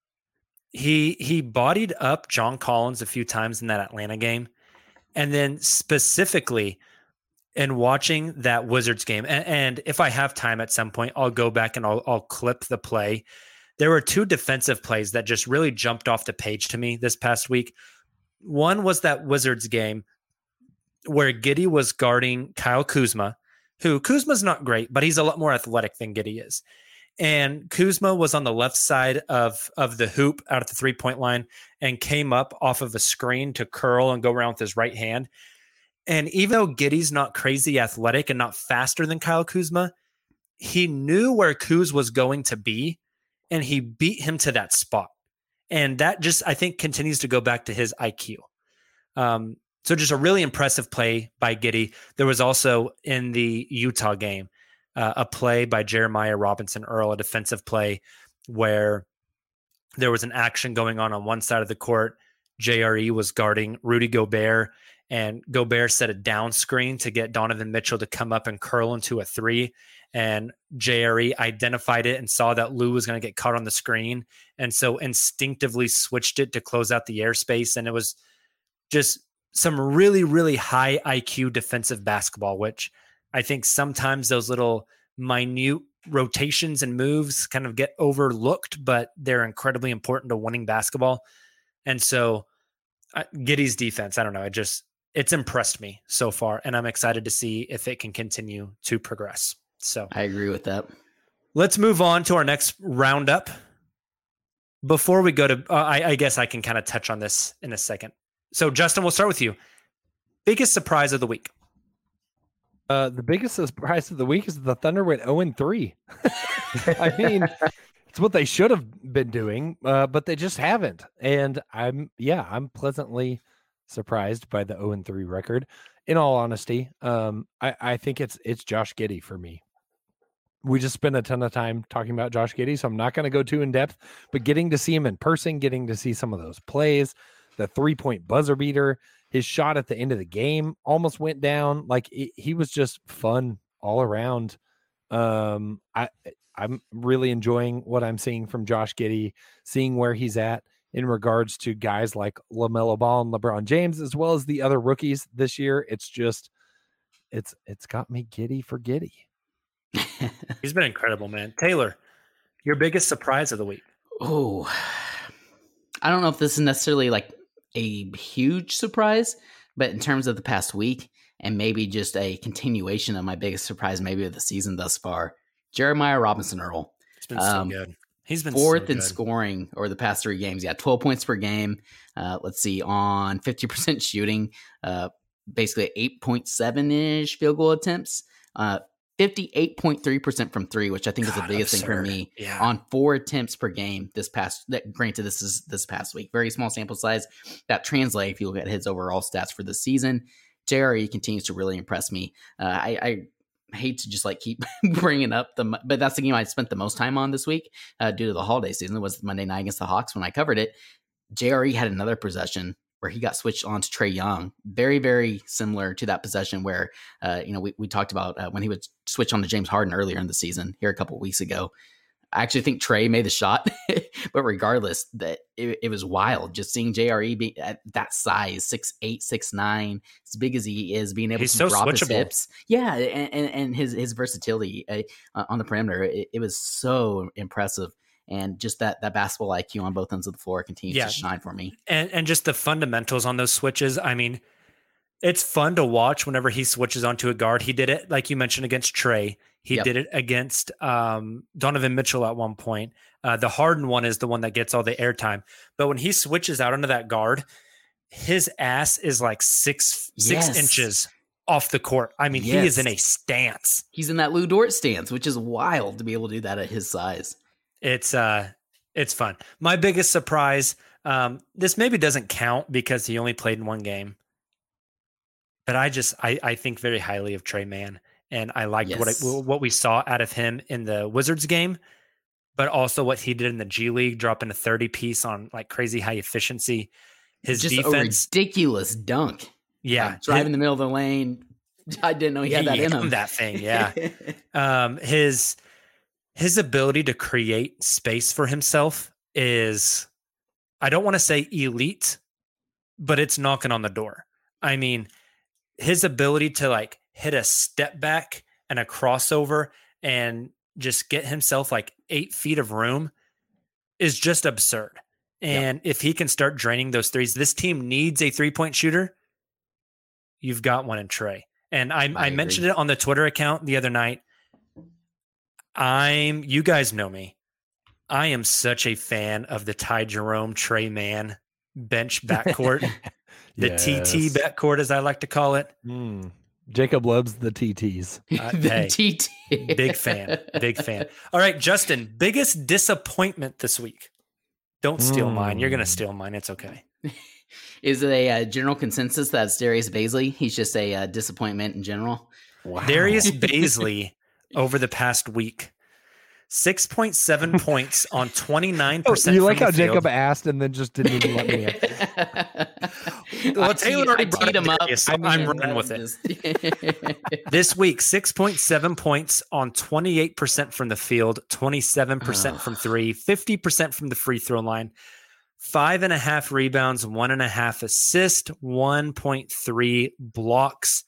Speaker 3: He he bodied up John Collins a few times in that Atlanta game, and then specifically in watching that Wizards game. And, and if I have time at some point, I'll go back and I'll I'll clip the play. There were two defensive plays that just really jumped off the page to me this past week. One was that Wizards game where Giddey was guarding Kyle Kuzma, who Kuzma's not great, but he's a lot more athletic than Giddey is. And Kuzma was on the left side of, of the hoop out at the three-point line and came up off of a screen to curl and go around with his right hand. And even though Giddey's not crazy athletic and not faster than Kyle Kuzma, he knew where Kuz was going to be, and he beat him to that spot. And that just, I think, continues to go back to his I Q. Um, so just a really impressive play by Giddey. There was also in the Utah game, uh, a play by Jeremiah Robinson Earl, a defensive play where there was an action going on on one side of the court. J R E was guarding Rudy Gobert, and Gobert set a down screen to get Donovan Mitchell to come up and curl into a three. And J R E identified it and saw that Lou was going to get caught on the screen. And so instinctively switched it to close out the airspace. And it was just some really, really high I Q defensive basketball, which I think sometimes those little minute rotations and moves kind of get overlooked, but they're incredibly important to winning basketball. And so uh, Giddey's defense, I don't know, it just, it's impressed me so far. And I'm excited to see if it can continue to progress. So
Speaker 5: I agree with that.
Speaker 3: Let's move on to our next roundup. Before we go to, uh, I, I guess I can kind of touch on this in a second. So Justin, we'll start with you. Biggest surprise of the week.
Speaker 7: Uh, the biggest surprise of the week is the Thunder went oh and three. I mean, it's what they should have been doing, uh, but they just haven't. And I'm, yeah, I'm pleasantly surprised by the oh and three record. In all honesty, um, I, I think it's it's Josh Giddey for me. We just spent a ton of time talking about Josh Giddey, so I'm not going to go too in depth, but getting to see him in person, getting to see some of those plays, the three-point buzzer beater, his shot at the end of the game almost went down. Like it, he was just fun all around. Um, I, I'm really enjoying what I'm seeing from Josh Giddey, seeing where he's at in regards to guys like LaMelo Ball and LeBron James, as well as the other rookies this year. It's just, it's, it's got me giddy for Giddey.
Speaker 3: He's been incredible, man. Taylor, your biggest surprise of the week.
Speaker 5: Oh, I don't know if this is necessarily like a huge surprise, but in terms of the past week and maybe just a continuation of my biggest surprise, maybe of the season thus far, Jeremiah Robinson Earl.
Speaker 3: He's been so
Speaker 5: Um,
Speaker 3: good. He's been
Speaker 5: Fourth
Speaker 3: so
Speaker 5: in
Speaker 3: good.
Speaker 5: scoring over the past three games. Yeah, twelve points per game. Uh, let's see, on fifty percent shooting, uh, basically eight point seven-ish field goal attempts. Uh, fifty-eight point three percent from three, which I think is the
Speaker 3: God,
Speaker 5: biggest thing for
Speaker 3: absurd.
Speaker 5: me.
Speaker 3: Yeah.
Speaker 5: On four attempts per game this past, that, granted, this is this past week. Very small sample size. That translates if you look at his overall stats for the season. J R E continues to really impress me. Uh, I, I I hate to just like keep bringing up the, but that's the game I spent the most time on this week uh, due to the holiday season. It was Monday night against the Hawks when I covered it. J R E had another possession where he got switched on to Trae Young. Very, very similar to that possession where, uh, you know, we, we talked about uh, when he would switch on to James Harden earlier in the season here a couple of weeks ago. I actually think Trae made the shot, but regardless, that it, it was wild just seeing J R E be at that size, six eight, six nine, as big as he is, being able
Speaker 3: He's
Speaker 5: to
Speaker 3: so
Speaker 5: drop his
Speaker 3: switchable.
Speaker 5: hips. Yeah, and, and, and his his versatility uh, on the perimeter, it, it was so impressive. And just that that basketball I Q on both ends of the floor continues
Speaker 3: Yeah.
Speaker 5: to shine for me.
Speaker 3: And and just the fundamentals on those switches. I mean, it's fun to watch whenever he switches onto a guard. He did it, like you mentioned, against Trae. He
Speaker 5: Yep.
Speaker 3: did it against um, Donovan Mitchell at one point. Uh, the Harden one is the one that gets all the airtime. But when he switches out onto that guard, his ass is like six six
Speaker 5: Yes.
Speaker 3: inches off the court. I mean, he is
Speaker 5: Yes.
Speaker 3: in a stance.
Speaker 5: He's in that Lou Dort stance, which is wild to be able to do that at his size.
Speaker 3: It's uh, it's fun. My biggest surprise. Um, this maybe doesn't count because he only played in one game. But I just I, I think very highly of Trae Mann, and I liked what I,
Speaker 5: Yes.
Speaker 3: what we saw out of him in the Wizards game, but also what he did in the G League, dropping a thirty piece on like crazy high efficiency. His
Speaker 5: Just
Speaker 3: defense,
Speaker 5: a ridiculous dunk.
Speaker 3: yeah,
Speaker 5: Like, drive in the middle of the lane. I didn't know he had that in him.
Speaker 3: that thing, yeah. um, his his ability to create space for himself is, I don't want to say elite, but it's knocking on the door. I mean, his ability to like hit a step back and a crossover and just get himself like eight feet of room is just absurd. And if he can start draining those threes, this team needs a three-point shooter. You've got one in Trae. And I, I,
Speaker 5: I
Speaker 3: mentioned
Speaker 5: agree.
Speaker 3: it on the Twitter account the other night. I'm, you guys know me. I am such a fan of the Ty Jerome, Trae Mann bench backcourt, the T T
Speaker 7: Yes.
Speaker 3: backcourt, as I like to call it.
Speaker 7: Mm. Jacob loves the T Ts.
Speaker 3: Uh,
Speaker 5: the
Speaker 3: hey,
Speaker 5: T T.
Speaker 3: big fan, big fan. All right, Justin, biggest disappointment this week. Don't steal mine. You're going to
Speaker 7: Mm.
Speaker 3: steal mine. It's okay.
Speaker 5: Is it a uh, general consensus that's Darius Baisley? He's just a uh, disappointment in general.
Speaker 7: Wow.
Speaker 3: Darius Baisley over the past week, six point seven points on twenty-nine
Speaker 7: Oh,
Speaker 3: percent.
Speaker 7: you like
Speaker 3: from
Speaker 7: how
Speaker 3: the
Speaker 7: Jacob
Speaker 3: field.
Speaker 7: asked and then just didn't even let me answer.
Speaker 3: Well,
Speaker 5: I
Speaker 3: Taylor
Speaker 5: teed-
Speaker 3: already
Speaker 5: I
Speaker 3: brought
Speaker 5: teed
Speaker 3: it
Speaker 5: him up.
Speaker 3: Darius, so
Speaker 5: I
Speaker 3: I'm
Speaker 5: mean,
Speaker 3: running with it.
Speaker 5: just-
Speaker 3: This week, six point seven points on twenty-eight percent from the field, twenty-seven percent
Speaker 5: Ugh.
Speaker 3: from three, fifty percent from the free throw line, five and a half rebounds, one and a half assist, one point three blocks.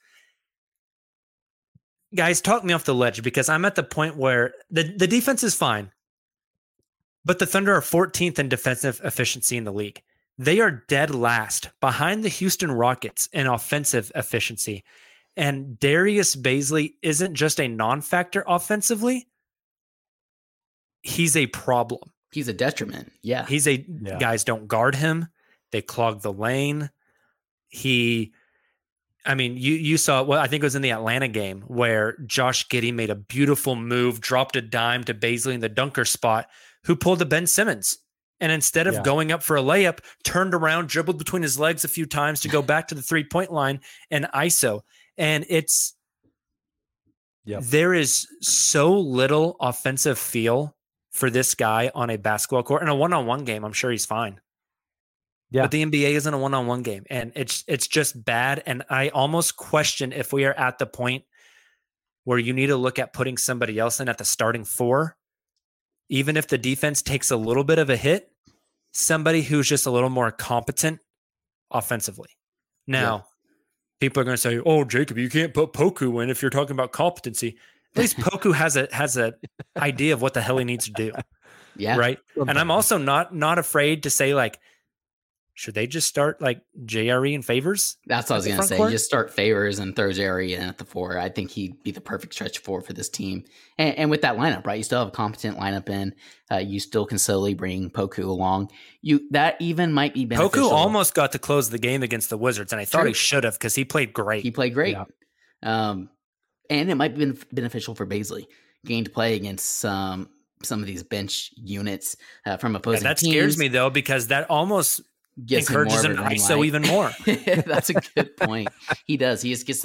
Speaker 3: Guys, talk me off the ledge because I'm at the point where the, the defense is fine, but the Thunder are fourteenth in defensive efficiency in the league. They are dead last behind the Houston Rockets in offensive efficiency. And Darius Baisley isn't just a non-factor offensively. He's a problem.
Speaker 5: He's a detriment. Yeah.
Speaker 3: He's a
Speaker 7: Yeah.
Speaker 3: guys don't guard him. They clog the lane. He, I mean, you you saw, well, I think it was in the Atlanta game where Josh Giddey made a beautiful move, dropped a dime to Baisley in the dunker spot, who pulled a Ben Simmons. And instead of
Speaker 7: Yeah.
Speaker 3: going up for a layup, turned around, dribbled between his legs a few times to go back to the three-point line and I S O. And it's,
Speaker 7: Yep.
Speaker 3: there is so little offensive feel for this guy on a basketball court. In a one-on-one game, I'm sure he's fine.
Speaker 7: Yeah.
Speaker 3: But the N B A isn't a one-on-one game, and it's it's just bad. And I almost question if we are at the point where you need to look at putting somebody else in at the starting four, even if the defense takes a little bit of a hit, somebody who's just a little more competent offensively. Now, people are going to say, "Oh, Jacob, you can't put Poku in if you're talking about competency." At least Poku has a has a idea of what the hell he needs to do,
Speaker 5: yeah.
Speaker 3: right? And I'm also not not afraid to say, like, should they just start like J R E and Favors?
Speaker 5: That's what I was
Speaker 3: at the
Speaker 5: going to
Speaker 3: front
Speaker 5: say.
Speaker 3: court?
Speaker 5: Just start Favors and throw Jerry in at the four. I think he'd be the perfect stretch four for this team. And, and with that lineup, right? You still have a competent lineup in. Uh, you still can slowly bring Poku along. You That even might be beneficial.
Speaker 3: Poku almost got to close the game against the Wizards, and I thought
Speaker 5: True.
Speaker 3: he should have because he played great.
Speaker 5: He played great.
Speaker 7: Yeah.
Speaker 5: Um, and it might be benef- beneficial for Baisley getting to play against some some of these bench units uh, from
Speaker 3: Yeah,
Speaker 5: opposing
Speaker 3: that
Speaker 5: teams.
Speaker 3: scares me though because that almost
Speaker 5: Gets him
Speaker 3: encourages
Speaker 5: more
Speaker 3: him
Speaker 5: of
Speaker 3: to
Speaker 5: a
Speaker 3: I S O
Speaker 5: green
Speaker 3: even
Speaker 5: light.
Speaker 3: more.
Speaker 5: That's a good point. He does. He just gets that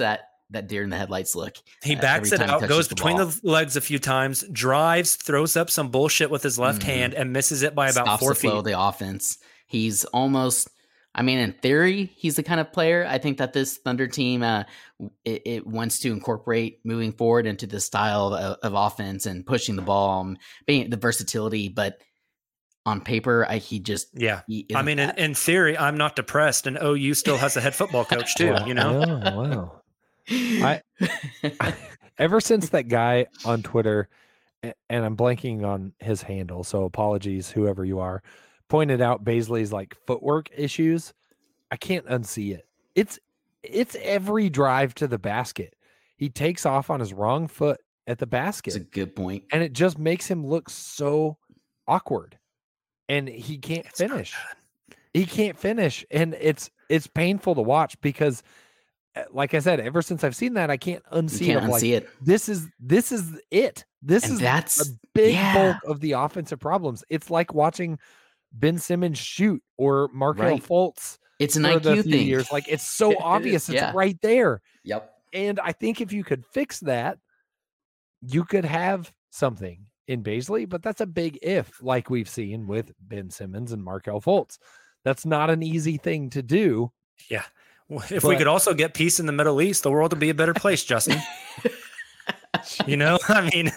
Speaker 5: that deer in the headlights look.
Speaker 3: He
Speaker 5: uh,
Speaker 3: backs
Speaker 5: every
Speaker 3: it
Speaker 5: time he
Speaker 3: out,
Speaker 5: touches
Speaker 3: goes
Speaker 5: the
Speaker 3: between
Speaker 5: ball.
Speaker 3: the legs a few times, drives, throws up some bullshit with his left
Speaker 5: Mhm.
Speaker 3: hand, and misses it by about
Speaker 5: Stops
Speaker 3: four
Speaker 5: the flow
Speaker 3: feet.
Speaker 5: of the offense. He's almost, I mean, in theory, he's the kind of player I think that this Thunder team uh, it, it wants to incorporate moving forward into the style of, of offense and pushing the ball, and being the versatility. But on paper, I, he just
Speaker 3: Yeah.
Speaker 5: he
Speaker 3: I
Speaker 5: isn't
Speaker 3: mean, in,
Speaker 5: that.
Speaker 3: in theory, I'm not depressed, and O U still has a head football coach too.
Speaker 7: Wow.
Speaker 3: You know,
Speaker 7: Oh, wow. I ever since that guy on Twitter, a- and I'm blanking on his handle, so apologies, whoever you are, pointed out Baisley's like footwork issues. I can't unsee it. It's it's every drive to the basket. He takes off on his wrong foot at the basket,
Speaker 5: It's a good point.
Speaker 7: and it just makes him look so awkward, and he can't
Speaker 3: It's not
Speaker 7: finish. He can't finish, and it's it's painful to watch because, uh, like I said, ever since I've seen that, I can't
Speaker 5: You
Speaker 7: unsee
Speaker 5: can't
Speaker 7: it. I'm like,
Speaker 5: unsee it.
Speaker 7: this is this is it. This
Speaker 5: And
Speaker 7: is
Speaker 5: that's
Speaker 7: a big
Speaker 5: yeah.
Speaker 7: bulk of the offensive problems. It's like watching Ben Simmons shoot or Markel
Speaker 5: Right.
Speaker 7: Fultz
Speaker 5: It's an
Speaker 7: for
Speaker 5: I
Speaker 7: the
Speaker 5: Q
Speaker 7: few
Speaker 5: thing.
Speaker 7: years. Like it's so
Speaker 5: It is,
Speaker 7: obvious. It's
Speaker 5: yeah.
Speaker 7: right there.
Speaker 5: Yep.
Speaker 7: And I think if you could fix that, you could have something in Baisley, but that's a big if, like we've seen with Ben Simmons and Markel Fultz. That's not an easy thing to do.
Speaker 3: yeah. Well, If we
Speaker 7: But-
Speaker 3: could also get peace in the Middle East, the world would be a better place, Justin. You know, I mean,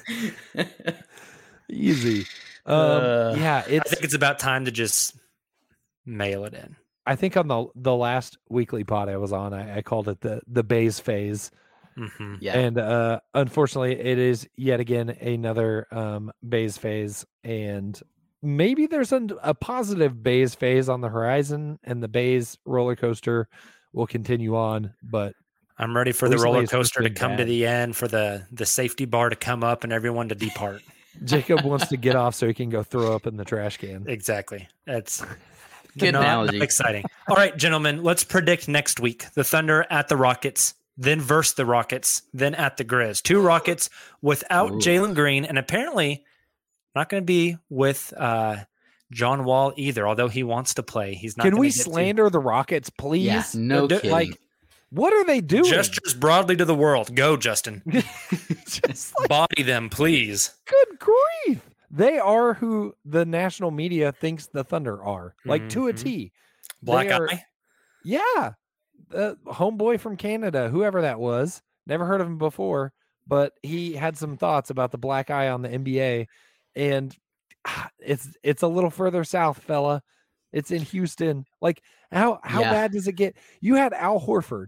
Speaker 7: Easy. Um,
Speaker 5: Uh,
Speaker 7: yeah,
Speaker 3: I
Speaker 7: it's.
Speaker 3: think it's about time to just mail it in.
Speaker 7: I think on the the last weekly pod I was on, I, I called it the the Bays phase.
Speaker 3: hmm
Speaker 5: yeah.
Speaker 7: And uh, unfortunately, it is yet again another um, Bays phase. And maybe there's a, a positive Bays phase on the horizon, and the Bays roller coaster will continue on. But
Speaker 3: I'm ready for the
Speaker 7: Recently,
Speaker 3: roller
Speaker 7: it's just
Speaker 3: coaster to
Speaker 7: been
Speaker 3: come to
Speaker 7: bad.
Speaker 3: the end, for the the safety bar to come up, and everyone to depart.
Speaker 7: Jacob wants to get off so he can go throw up in the trash can.
Speaker 3: Exactly. That's
Speaker 5: Good
Speaker 3: not,
Speaker 5: analogy.
Speaker 3: not exciting. All right, gentlemen, let's predict next week. The Thunder at the Rockets, then versus the Rockets, then at the Grizz. Two Rockets without
Speaker 5: Ooh.
Speaker 3: Jalen Green, and apparently not going to be with uh, John Wall either, although he wants to play. He's not
Speaker 7: Can
Speaker 3: gonna
Speaker 7: we
Speaker 3: get to.
Speaker 7: slander the Rockets, please?
Speaker 5: yeah. No
Speaker 3: d-
Speaker 5: kidding.
Speaker 7: like, What are they doing?
Speaker 3: Gestures broadly to the world. Go, Justin.
Speaker 7: Just like,
Speaker 3: Body them, please.
Speaker 7: good grief. They are who the national media thinks the Thunder are, like to a
Speaker 3: Mhm.
Speaker 7: T.
Speaker 3: Black
Speaker 7: They are-
Speaker 3: eye.
Speaker 7: Yeah. The homeboy from Canada, whoever that was, never heard of him before, but he had some thoughts about the black eye on the N B A. And ah, it's it's a little further south, fella. It's in Houston. Like, how how
Speaker 5: Yeah.
Speaker 7: bad does it get? You had Al Horford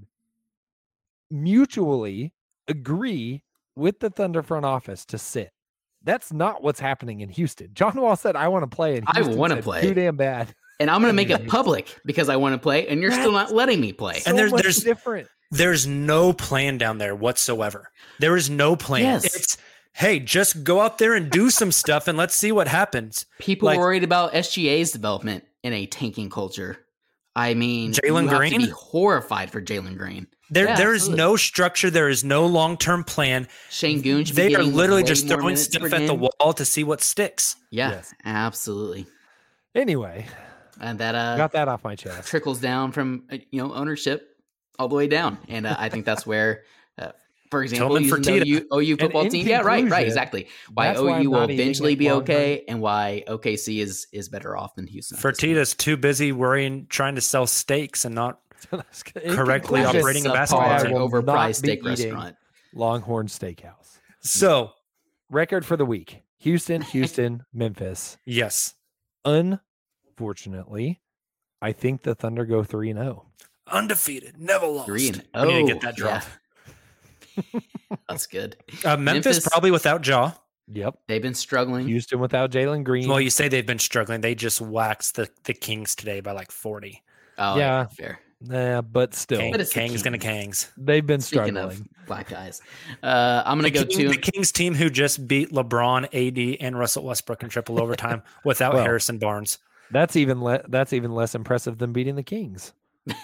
Speaker 7: mutually agree with the Thunder front office to sit. That's not what's happening in Houston. John Wall said, I want to play. And
Speaker 5: I
Speaker 7: Houston
Speaker 5: wanna
Speaker 7: said,
Speaker 5: play.
Speaker 7: Too damn bad.
Speaker 5: and I'm going to make it public because I want to play, and you're still not letting me play.
Speaker 7: So
Speaker 3: And there's-
Speaker 7: much
Speaker 3: there's-
Speaker 7: different.
Speaker 3: There's no plan down there whatsoever. There is no plan.
Speaker 5: Yes.
Speaker 3: It's, hey, just go out there and do some stuff and let's see what happens.
Speaker 5: People
Speaker 3: like-
Speaker 5: are worried about S G A's development in a tanking culture. I mean,
Speaker 3: Jalen
Speaker 5: you have
Speaker 3: Green?
Speaker 5: to be horrified for Jalen Green.
Speaker 3: There,
Speaker 5: Yeah,
Speaker 3: there is
Speaker 5: absolutely.
Speaker 3: no structure. There is no long-term plan.
Speaker 5: Shane Goon should be
Speaker 3: They are
Speaker 5: getting
Speaker 3: literally
Speaker 5: way
Speaker 3: just
Speaker 5: more
Speaker 3: throwing
Speaker 5: minutes
Speaker 3: stuff
Speaker 5: per
Speaker 3: at the
Speaker 5: game.
Speaker 3: wall to see what sticks.
Speaker 5: Yeah,
Speaker 7: Yes.
Speaker 5: absolutely.
Speaker 7: Anyway,
Speaker 5: And that uh,
Speaker 7: got that off my chest.
Speaker 5: trickles down from uh, you know ownership all the way down, and uh, I think that's where, uh, for example,
Speaker 3: Tillman
Speaker 5: using the
Speaker 3: Fertitta.
Speaker 5: O U, O U football
Speaker 7: in
Speaker 5: team. Yeah, right, right,
Speaker 7: conclusion,
Speaker 5: exactly. Why
Speaker 7: that's why
Speaker 5: O
Speaker 7: I'm
Speaker 5: U will
Speaker 7: not eating
Speaker 5: eventually
Speaker 7: at
Speaker 5: be
Speaker 7: Longhorn.
Speaker 5: okay, and why O K C is is better off than Houston. at this point.
Speaker 3: Fertitta's too busy worrying, trying to sell steaks and not
Speaker 7: In
Speaker 3: correctly
Speaker 7: conclusion,
Speaker 3: operating a
Speaker 5: Subpar,
Speaker 3: basketball
Speaker 7: I
Speaker 3: team.
Speaker 7: will not
Speaker 5: overpriced
Speaker 7: be
Speaker 5: steak
Speaker 7: eating
Speaker 5: restaurant.
Speaker 7: Longhorn Steakhouse.
Speaker 3: So,
Speaker 7: Record for the week: Houston, Houston, Memphis.
Speaker 3: yes,
Speaker 7: Unfortunately, I think the Thunder go three and zero.
Speaker 3: undefeated, never lost.
Speaker 5: Three and
Speaker 3: We need to
Speaker 5: oh,
Speaker 3: get that drop.
Speaker 5: yeah. That's good.
Speaker 3: Uh, Memphis,
Speaker 5: Memphis-
Speaker 3: probably without Jaw.
Speaker 7: Yep.
Speaker 5: They've been struggling.
Speaker 7: Houston without Jalen Green.
Speaker 3: Well, you say they've been struggling. They just waxed the, the Kings today by like forty.
Speaker 5: Oh,
Speaker 7: Yeah.
Speaker 5: yeah, fair.
Speaker 7: Nah, but still,
Speaker 3: Kang,
Speaker 5: But it's the
Speaker 3: Kang's gonna
Speaker 5: Kings.
Speaker 3: Kangs.
Speaker 7: they've been
Speaker 5: Speaking
Speaker 7: struggling.
Speaker 5: of black guys, uh, I'm
Speaker 3: The,
Speaker 5: gonna go
Speaker 3: King-
Speaker 5: to
Speaker 3: the Kings team who just beat LeBron, A D, and Russell Westbrook in triple overtime without
Speaker 7: Well,
Speaker 3: Harrison Barnes.
Speaker 7: That's even le- that's even less impressive than beating the Kings.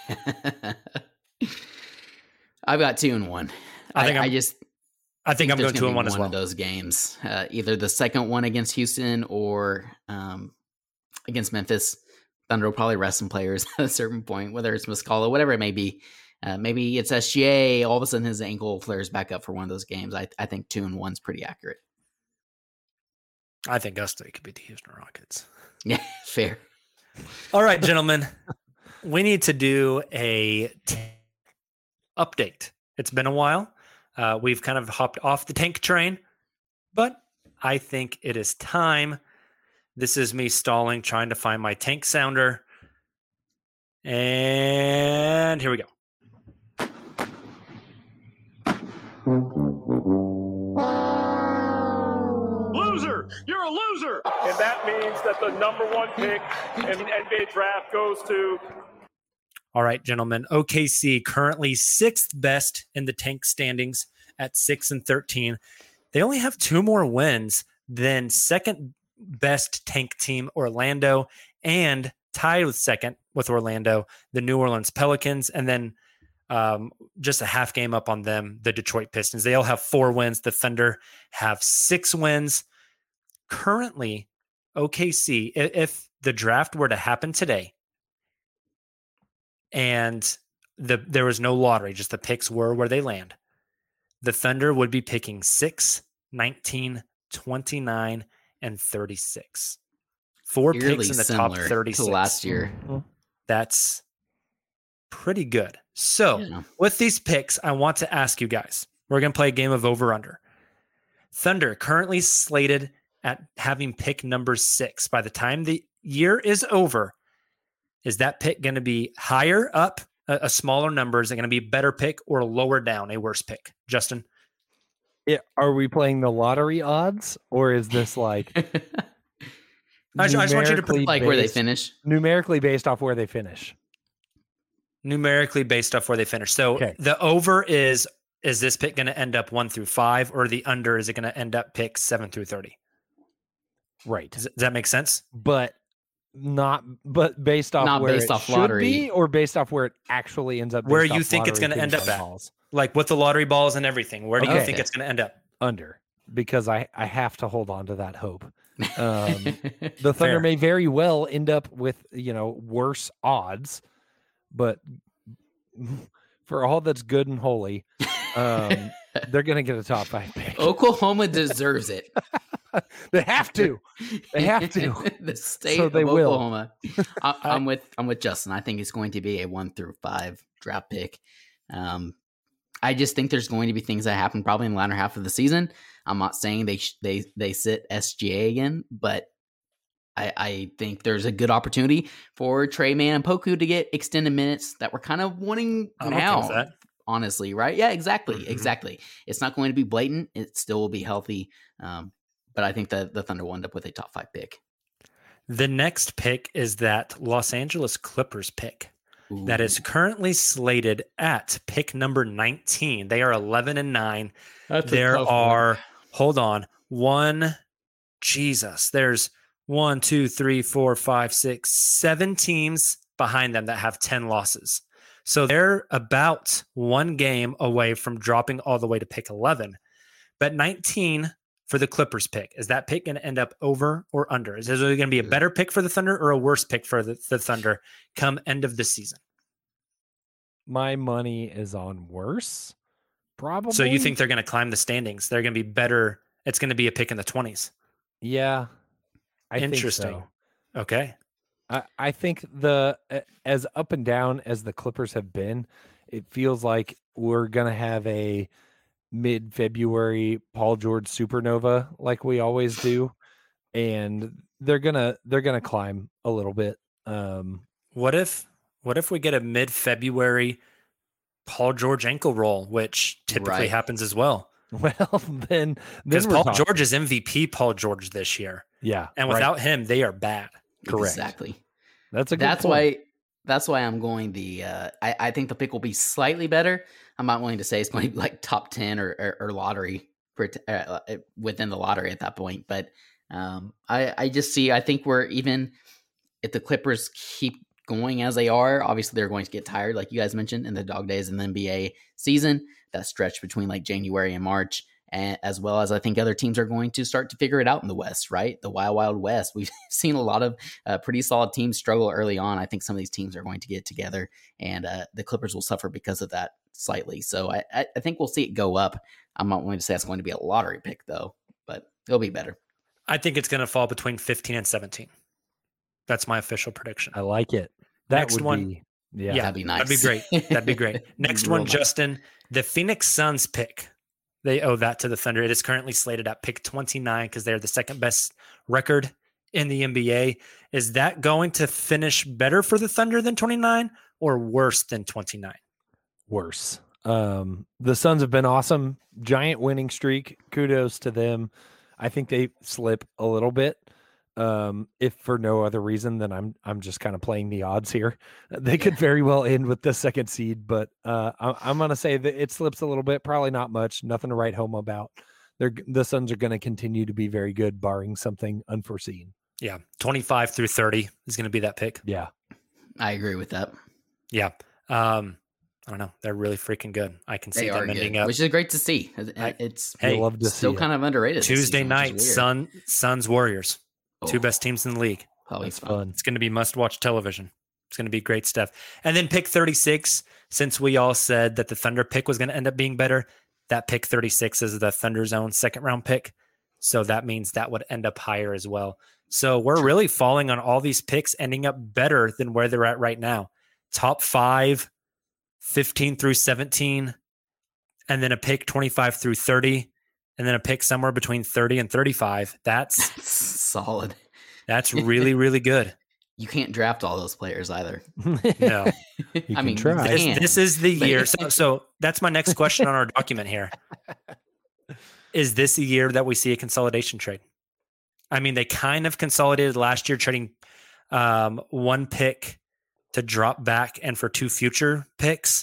Speaker 5: I've got two and one.
Speaker 3: I
Speaker 5: I,
Speaker 3: think
Speaker 5: I,
Speaker 3: I'm-
Speaker 5: just
Speaker 3: I think I'm
Speaker 5: there's
Speaker 3: going two
Speaker 5: gonna
Speaker 3: and
Speaker 5: be
Speaker 3: one as well.
Speaker 5: of those games, uh, either the second one against Houston or um, against Memphis. Thunder will probably rest some players at a certain point, whether it's Muscala, whatever it may be. uh, maybe it's S G A. All of a sudden, his ankle flares back up for one of those games. I, I think two and one's pretty accurate.
Speaker 3: I think us three could beat the Houston Rockets.
Speaker 5: Yeah, fair.
Speaker 3: All right, gentlemen, we need to do a t- update. It's been a while. Uh, we've kind of hopped off the tank train, but I think it is time. This is me stalling, trying to find my tank sounder. And here we go.
Speaker 8: Loser! You're a loser! And that means that the number one pick in the N B A draft goes to...
Speaker 3: All right, gentlemen. O K C currently sixth best in the tank standings at six and thirteen. They only have two more wins than second best tank team Orlando, and tied with second with Orlando, the New Orleans Pelicans, and then um, just a half game up on them, the Detroit Pistons. They all have four wins. The Thunder have six wins. Currently, O K C, if the draft were to happen today and the there was no lottery, just the picks were where they land, the Thunder would be picking six, nineteen, twenty-nine, and thirty-six. Four
Speaker 5: Eerily
Speaker 3: picks in the top
Speaker 5: similar
Speaker 3: thirty-six.
Speaker 5: to last year.
Speaker 3: That's pretty good. So
Speaker 5: Yeah.
Speaker 3: with these picks, I want to ask you guys, we're going to play a game of over-under. Thunder currently slated at having pick number six. By the time the year is over, is that pick going to be higher up, a, a smaller number? Is it going to be a better pick, or lower down, a worse pick? Justin?
Speaker 7: It, are we playing the lottery odds, or is this like
Speaker 3: I just, I just want you to put
Speaker 7: numerically
Speaker 5: Like where they
Speaker 7: based-
Speaker 5: finish.
Speaker 7: numerically based off where they finish?
Speaker 3: numerically based off where they finish. So
Speaker 7: Okay.
Speaker 3: the over is, is this pick going to end up one through five, or the under, is it going to end up pick seven through thirty?
Speaker 7: Right,
Speaker 3: Does, does that make sense?
Speaker 7: but not but based off
Speaker 5: Not
Speaker 7: where
Speaker 5: based
Speaker 7: it
Speaker 5: off
Speaker 7: should
Speaker 5: lottery.
Speaker 7: be, or based off where it actually ends up.
Speaker 3: Where
Speaker 7: based
Speaker 3: you
Speaker 7: off
Speaker 3: think it's
Speaker 7: lottery
Speaker 3: gonna end up
Speaker 7: finish
Speaker 3: at.
Speaker 7: calls.
Speaker 3: Like with the lottery balls and everything, where do you
Speaker 7: Okay.
Speaker 3: think it's going to end up?
Speaker 7: Under, because I I have to hold on to that hope. Um, the Thunder
Speaker 3: Fair.
Speaker 7: may very well end up with, you know, worse odds, but for all that's good and holy, um, they're going to get a top five pick.
Speaker 5: Oklahoma deserves it.
Speaker 7: They have to. They have to.
Speaker 5: The state
Speaker 7: So
Speaker 5: of
Speaker 7: they will.
Speaker 5: Oklahoma. I, I'm with I'm with Justin. I think it's going to be a one through five draft pick. Um, I just think there's going to be things that happen probably in the latter half of the season. I'm not saying they sh- they they sit S G A again, but I, I think there's a good opportunity for Trey Man and Poku to get extended minutes that we're kind of wanting
Speaker 3: I'm okay
Speaker 5: now.
Speaker 3: with that.
Speaker 5: Honestly, right? Yeah, exactly,
Speaker 3: Mhm.
Speaker 5: exactly. It's not going to be blatant. It still will be healthy. Um, but I think that the Thunder will end up with a top five pick.
Speaker 3: The next pick is that Los Angeles Clippers pick that is currently slated at pick number nineteen. They are eleven and nine.
Speaker 5: That's a
Speaker 3: There
Speaker 5: tough one.
Speaker 3: are, hold on, one, Jesus, there's one, two, three, four, five, six, seven teams behind them that have ten losses. So they're about one game away from dropping all the way to pick eleven. But nineteen for the Clippers pick, is that pick going to end up over or under? Is it going to be a better pick for the Thunder or a worse pick for the, the Thunder come end of the season?
Speaker 7: My money is on worse. Probably.
Speaker 3: So you think they're going to climb the standings? They're going to be better. It's going to be a pick in the twenties.
Speaker 7: Yeah. I
Speaker 3: Interesting.
Speaker 7: Think
Speaker 3: Okay.
Speaker 7: so. I, I think the a- as up and down as the Clippers have been, it feels like we're gonna have a mid-February Paul George supernova like we always do, and they're gonna they're gonna climb a little bit. Um,
Speaker 3: What if what if we get a mid-February Paul George ankle roll, which typically
Speaker 5: Right.
Speaker 3: happens as well?
Speaker 7: well, then then
Speaker 3: Because
Speaker 7: we're
Speaker 3: Paul
Speaker 7: talking-
Speaker 3: George is M V P Paul George this year.
Speaker 7: yeah,
Speaker 3: And
Speaker 7: right.
Speaker 3: without him, they are bad.
Speaker 7: correct.
Speaker 5: Exactly.
Speaker 7: That's a good
Speaker 5: That's
Speaker 7: point.
Speaker 5: why. That's why I'm going the. Uh, I, I think the pick will be slightly better. I'm not willing to say it's going to be like top ten or or, or lottery for, uh, uh, within the lottery at that point. But um, I I just see. I think we're even if the Clippers keep going as they are. Obviously, they're going to get tired, like you guys mentioned, in the dog days in the N B A season. That stretch between like January and March. and as well as I think other teams are going to start to figure it out in the West, right? The Wild Wild West. We've seen a lot of uh, pretty solid teams struggle early on. I think some of these teams are going to get together, and uh, the Clippers will suffer because of that slightly. So I, I, I think we'll see it go up. I'm not going to say it's going to be a lottery pick though, but it'll be better.
Speaker 3: I think it's going to fall between fifteen and seventeen. That's my official prediction.
Speaker 7: I like it. That
Speaker 3: Next
Speaker 7: would
Speaker 3: one,
Speaker 7: be, yeah,
Speaker 5: That'd be nice.
Speaker 3: That'd be great. That'd be great. Next
Speaker 5: Real
Speaker 3: one,
Speaker 5: nice.
Speaker 3: Justin, the Phoenix Suns pick. They owe that to the Thunder. It is currently slated at pick twenty-nine because they're the second best record in the N B A. Is that going to finish better for the Thunder than twenty-nine or worse than twenty-nine?
Speaker 7: worse. Um, the Suns have been awesome. Giant winning streak. Kudos to them. I think they slip a little bit. Um, if for no other reason than I'm I'm just kind of playing the odds here. They could very well end with the second seed, but uh, I, I'm going to say that it slips a little bit. Probably not much. Nothing to write home about. They're the Suns are going to continue to be very good, barring something unforeseen.
Speaker 3: Yeah, twenty-five through thirty is going to be that pick.
Speaker 7: Yeah,
Speaker 5: I agree with that.
Speaker 3: Yeah. Um, I don't know. They're really freaking good. I can see
Speaker 5: They are
Speaker 3: them ending
Speaker 5: good,
Speaker 3: up.
Speaker 5: which is great to see.
Speaker 3: I-
Speaker 5: It's
Speaker 3: Hey,
Speaker 7: you love to
Speaker 5: still
Speaker 7: see it.
Speaker 5: kind of underrated. this
Speaker 3: Tuesday
Speaker 5: season, which is
Speaker 3: night,
Speaker 5: weird.
Speaker 3: Sun Suns Warriors, two
Speaker 5: Oh,
Speaker 3: best teams in the league.
Speaker 5: probably
Speaker 7: That's
Speaker 5: fun.
Speaker 7: fun.
Speaker 3: It's going to be must-watch television. It's going to be great stuff. And then pick thirty-six, since we all said that the Thunder pick was going to end up being better, that pick thirty-six is the Thunder's own second-round pick. So that means that would end up higher as well. So we're really falling on all these picks ending up better than where they're at right now. Top five, fifteen through seventeen, and then a pick twenty-five through thirty, and then a pick somewhere between thirty and thirty-five. That's
Speaker 5: That's solid.
Speaker 3: that's really, really good.
Speaker 5: You can't draft all those players either.
Speaker 3: No.
Speaker 5: I
Speaker 7: can
Speaker 5: mean,
Speaker 7: try.
Speaker 5: you
Speaker 3: This,
Speaker 5: can.
Speaker 3: this is the
Speaker 5: But-
Speaker 3: year. So, so that's my next question on our document here. Is this a year that we see a consolidation trade? I mean, they kind of consolidated last year, trading um, one pick to drop back and for two future picks.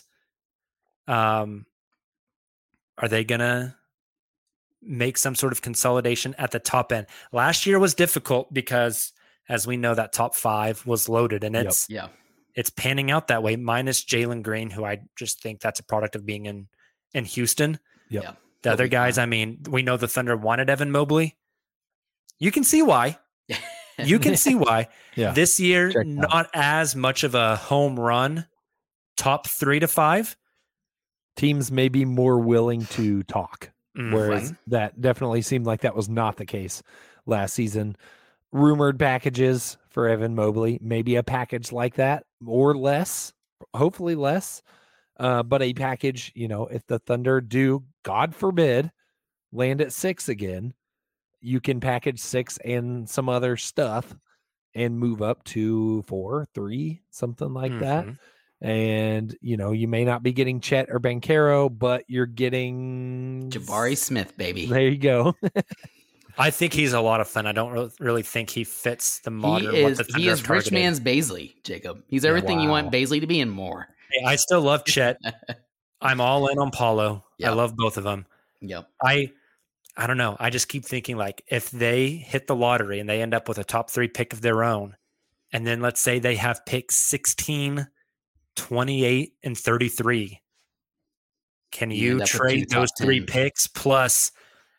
Speaker 3: Um, are they going to make some sort of consolidation at the top end? Last year was difficult because, as we know, that top five was loaded, and
Speaker 7: Yep.
Speaker 3: it's
Speaker 5: yeah.
Speaker 3: it's panning out that way, minus Jalen Green, who I just think that's a product of being in, in Houston.
Speaker 7: Yep.
Speaker 5: Yeah.
Speaker 3: The
Speaker 5: He'll
Speaker 3: other
Speaker 5: be
Speaker 3: guys,
Speaker 5: fine.
Speaker 3: I mean, we know the Thunder wanted Evan Mobley. You can see why. You can see why.
Speaker 7: Yeah.
Speaker 3: This year,
Speaker 7: Check out.
Speaker 3: not as much of a home run, top three to five.
Speaker 7: Teams may be more willing to talk,
Speaker 3: Mm,
Speaker 7: whereas
Speaker 5: right.
Speaker 7: that definitely seemed like that was not the case last season. Rumored packages for Evan Mobley, maybe a package like that or less, hopefully less. Uh, but a package, you know, if the Thunder do, God forbid, land at six again, you can package six and some other stuff and move up to four, three, something like that.
Speaker 3: mhm.
Speaker 7: And, you know, you may not be getting Chet or Bankero, but you're getting
Speaker 5: Jabari Smith, baby.
Speaker 7: There you go.
Speaker 3: I think he's a lot of fun. I don't re- really think he fits the
Speaker 5: He
Speaker 3: modern. what
Speaker 5: is
Speaker 3: the
Speaker 5: he
Speaker 3: Thunder
Speaker 5: is
Speaker 3: have
Speaker 5: rich
Speaker 3: targeted.
Speaker 5: man's Baisley, Jacob. He's everything you want
Speaker 7: Wow.
Speaker 5: Baisley to be and more.
Speaker 3: Hey, I still love Chet. I'm all in on Paulo. I
Speaker 5: Yep.
Speaker 3: love both of them.
Speaker 5: Yep.
Speaker 3: I I don't know. I just keep thinking, like, if they hit the lottery and they end up with a top three pick of their own, and then let's say they have picks sixteen, twenty-eight, and thirty-three, can
Speaker 5: You
Speaker 3: you
Speaker 5: end up with two
Speaker 3: trade
Speaker 5: top
Speaker 3: those three
Speaker 5: ten.
Speaker 3: picks plus,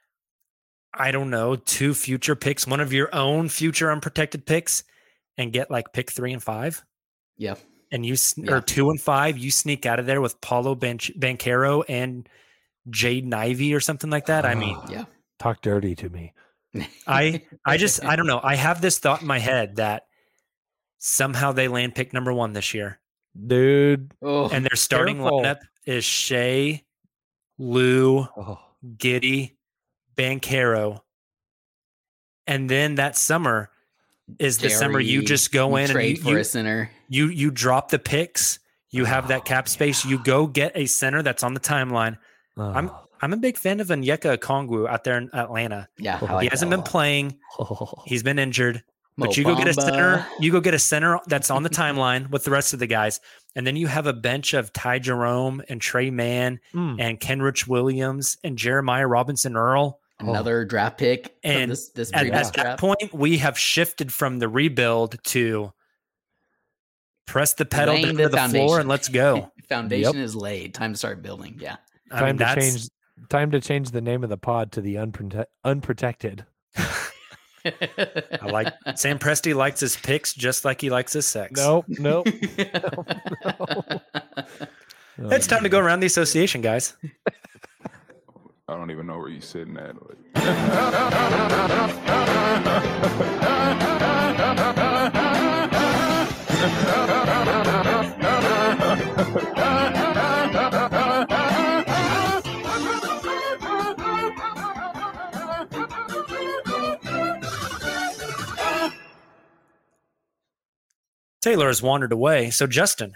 Speaker 3: I don't know, two future picks, one of your own future unprotected picks, and get like pick three and five?
Speaker 5: Yep.
Speaker 3: And you s
Speaker 5: Yeah.
Speaker 3: or two and five, you sneak out of there with Paulo Banch- Banchero and Jaden Ivey or something like that. I mean,
Speaker 5: Yeah.
Speaker 7: Talk dirty to me.
Speaker 3: I I just I don't know. I have this thought in my head that somehow they land pick number one this year,
Speaker 7: Dude.
Speaker 5: Oh,
Speaker 3: and their starting
Speaker 7: Careful.
Speaker 3: lineup is Shea, Lou,
Speaker 7: Oh,
Speaker 3: Giddy, Banchero, and then that summer is the summer you
Speaker 5: Gary,
Speaker 3: just go in and
Speaker 5: trade
Speaker 3: you,
Speaker 5: for
Speaker 3: you,
Speaker 5: a center.
Speaker 3: you you drop the picks. You have that cap space. You go get a center that's on the timeline. I'm
Speaker 7: oh.
Speaker 3: I'm a big fan of Onyeka Okongwu out there in Atlanta.
Speaker 5: Yeah, I
Speaker 7: He
Speaker 5: like
Speaker 3: He
Speaker 5: that
Speaker 3: hasn't
Speaker 5: a
Speaker 3: been
Speaker 5: lot.
Speaker 3: playing.
Speaker 7: Oh.
Speaker 3: He's been injured.
Speaker 5: Mo
Speaker 3: But you go get a
Speaker 5: Bamba.
Speaker 3: center, you go get a center that's on the timeline with the rest of the guys. And then you have a bench of Ty Jerome and Trey Mann
Speaker 7: Mm.
Speaker 3: and Kenrich Williams and Jeremiah Robinson Earl.
Speaker 5: Another draft pick from
Speaker 3: And
Speaker 5: this this
Speaker 3: At,
Speaker 5: previous
Speaker 3: at that
Speaker 5: draft.
Speaker 3: point, we have shifted from the rebuild to press the pedal
Speaker 5: Laying
Speaker 3: down
Speaker 5: the
Speaker 3: to the floor
Speaker 5: foundation.
Speaker 3: and let's go.
Speaker 5: Foundation
Speaker 7: Yep.
Speaker 5: is laid. Time to start building. Yeah.
Speaker 3: I mean,
Speaker 7: Time to
Speaker 3: that's
Speaker 7: change Time to change the name of the pod to the unprote- unprotected.
Speaker 3: I like Sam Presti likes his picks just like he likes his sex.
Speaker 7: Nope, nope. nope, nope. Oh,
Speaker 3: It's time to go around the association, guys.
Speaker 6: I don't even know where you're sitting at.
Speaker 3: Taylor has wandered away. So, Justin,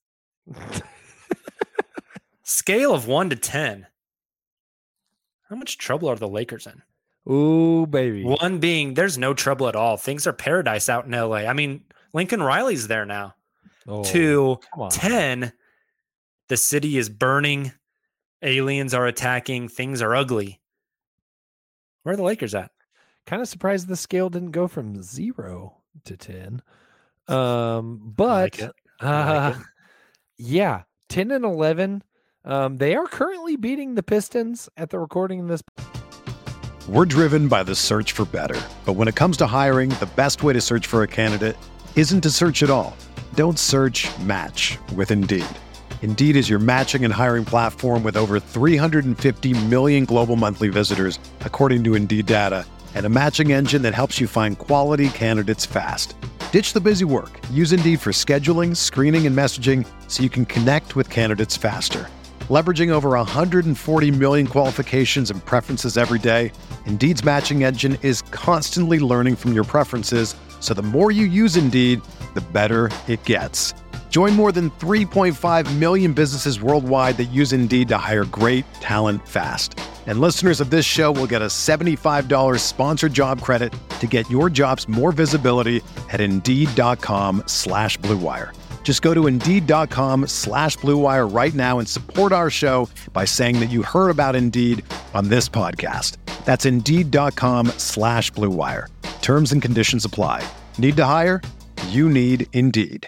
Speaker 3: scale of one to ten. How much trouble are the Lakers in?
Speaker 7: Ooh, baby.
Speaker 3: One being there's no trouble at all. Things are paradise out in L A. I mean, Lincoln Riley's there now.
Speaker 7: Oh,
Speaker 3: Two,
Speaker 7: come on.
Speaker 3: ten, the city is burning. Aliens are attacking. Things are ugly. Where are the Lakers at?
Speaker 7: Kind of surprised the scale didn't go from zero to ten. Um, but
Speaker 3: like
Speaker 7: uh,
Speaker 3: like
Speaker 7: yeah, ten and eleven. Um, they are currently beating the Pistons at the recording of this.
Speaker 1: We're driven by the search for better. But when it comes to hiring, the best way to search for a candidate isn't to search at all. Don't search, match with Indeed. Indeed is your matching and hiring platform with over three hundred fifty million global monthly visitors, according to Indeed data, and a matching engine that helps you find quality candidates fast. Ditch the busy work. Use Indeed for scheduling, screening, and messaging so you can connect with candidates faster. Leveraging over one hundred forty million qualifications and preferences every day, Indeed's matching engine is constantly learning from your preferences, so the more you use Indeed, the better it gets. Join more than three point five million businesses worldwide that use Indeed to hire great talent fast. And listeners of this show will get a seventy-five dollars sponsored job credit to get your jobs more visibility at Indeed.com slash Blue Wire. Just go to Indeed.com slash Blue Wire right now and support our show by saying that you heard about Indeed on this podcast. That's Indeed.com slash Blue Wire. Terms and conditions apply. Need to hire? You need Indeed.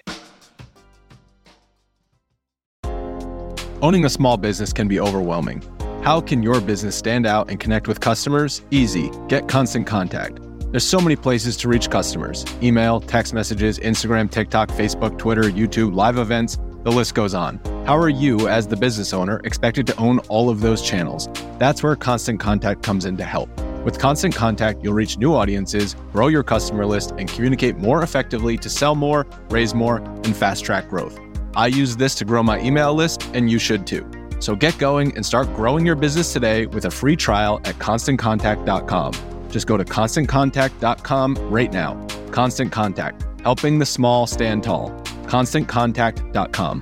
Speaker 9: Owning a small business can be overwhelming. How can your business stand out and connect with customers? Easy. Get Constant Contact. There's so many places to reach customers. Email, text messages, Instagram, TikTok, Facebook, Twitter, YouTube, live events, the list goes on. How are you, as the business owner, expected to own all of those channels? That's where Constant Contact comes in to help. With Constant Contact, you'll reach new audiences, grow your customer list, and communicate more effectively to sell more, raise more, and fast-track growth. I use this to grow my email list, and you should too. So get going and start growing your business today with a free trial at constant contact dot com. Just go to constant contact dot com right now. Constant Contact, helping the small stand tall. constant contact dot com.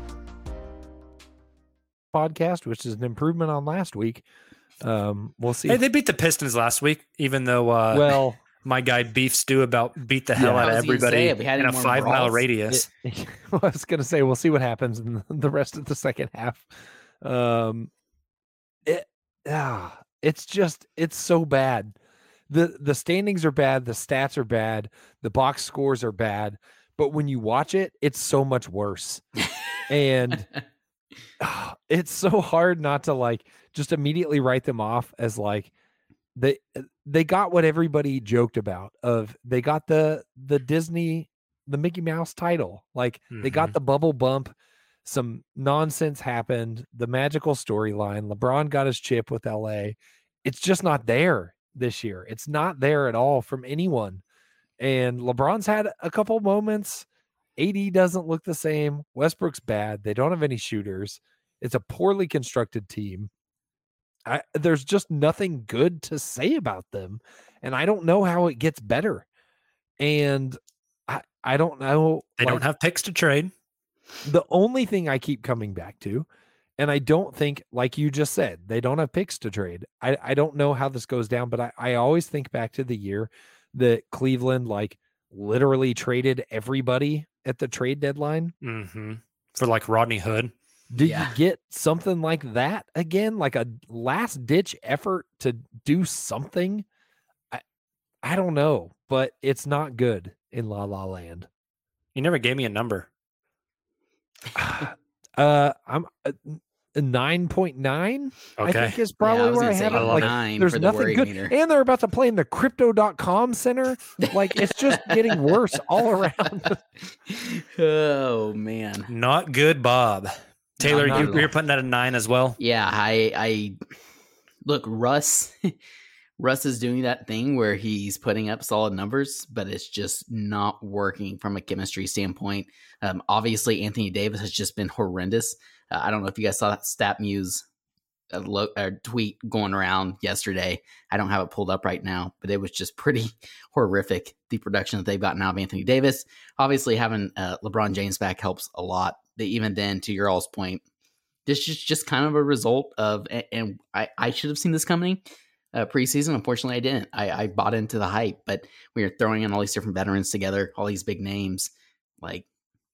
Speaker 7: Podcast, which is an improvement on last week. Um, we'll see.
Speaker 3: Hey, they beat the Pistons last week, even though uh,
Speaker 7: well,
Speaker 3: my guy Beef Stew about beat the hell
Speaker 5: Yeah.
Speaker 3: out of
Speaker 5: I was gonna
Speaker 3: everybody
Speaker 5: say, if we had
Speaker 3: in a
Speaker 5: any more
Speaker 3: five mile
Speaker 5: brawls,
Speaker 3: radius.
Speaker 7: It, I was going to say, we'll see what happens in the rest of the second half. Um, it, ah, it's just, it's so bad. The, the standings are bad. The stats are bad. The box scores are bad. But when you watch it, it's so much worse. And ah, it's so hard not to like just immediately write them off as like, they they got what everybody joked about of they got the the Disney the Mickey Mouse title, like mm-hmm. They got the bubble bump, some nonsense happened, the magical storyline, LeBron got his chip with L A. It's just not there this year. It's not there at all from anyone. And LeBron's had a couple moments. A D doesn't look the same. Westbrook's bad. They don't have any shooters. It's a poorly constructed team. I, there's just nothing good to say about them, and I don't know how it gets better. And I, I don't know.
Speaker 3: They like, don't have picks to trade.
Speaker 7: The only thing I keep coming back to, and I don't think, like you just said, they don't have picks to trade. I, I don't know how this goes down, but I, I always think back to the year that Cleveland like literally traded everybody at the trade deadline
Speaker 3: mm-hmm. for like Rodney Hood.
Speaker 7: Do
Speaker 5: yeah.
Speaker 7: you get something like that again? Like a last ditch effort to do something? I, I don't know, but it's not good in La La Land.
Speaker 3: You never gave me a number.
Speaker 7: uh, I'm uh, a nine point nine. I
Speaker 3: Okay.
Speaker 7: think is probably
Speaker 5: Yeah, I was
Speaker 7: where I
Speaker 5: gonna say
Speaker 7: have it.
Speaker 3: I love
Speaker 7: Like,
Speaker 3: it.
Speaker 5: nine
Speaker 7: there's
Speaker 5: for the
Speaker 7: nothing
Speaker 5: worry
Speaker 7: good.
Speaker 5: meter.
Speaker 7: And they're about to play in the crypto dot com center. Like, it's just getting worse all around.
Speaker 5: Oh man.
Speaker 3: Not good, Bob. Taylor,
Speaker 5: not
Speaker 3: you,
Speaker 5: at all.
Speaker 3: you're putting that at nine as well.
Speaker 5: Yeah, I I look, Russ Russ is doing that thing where he's putting up solid numbers, but it's just not working from a chemistry standpoint. Um, obviously, Anthony Davis has just been horrendous. Uh, I don't know if you guys saw that StatMuse uh, lo- uh, tweet going around yesterday. I don't have it pulled up right now, but it was just pretty horrific, the production that they've gotten out of Anthony Davis. Obviously, having uh, LeBron James back helps a lot. But even then, to your all's point, this is just kind of a result of, and, and I, I should have seen this coming uh, preseason. Unfortunately, I didn't. I, I bought into the hype, but we are throwing in all these different veterans together, all these big names. Like,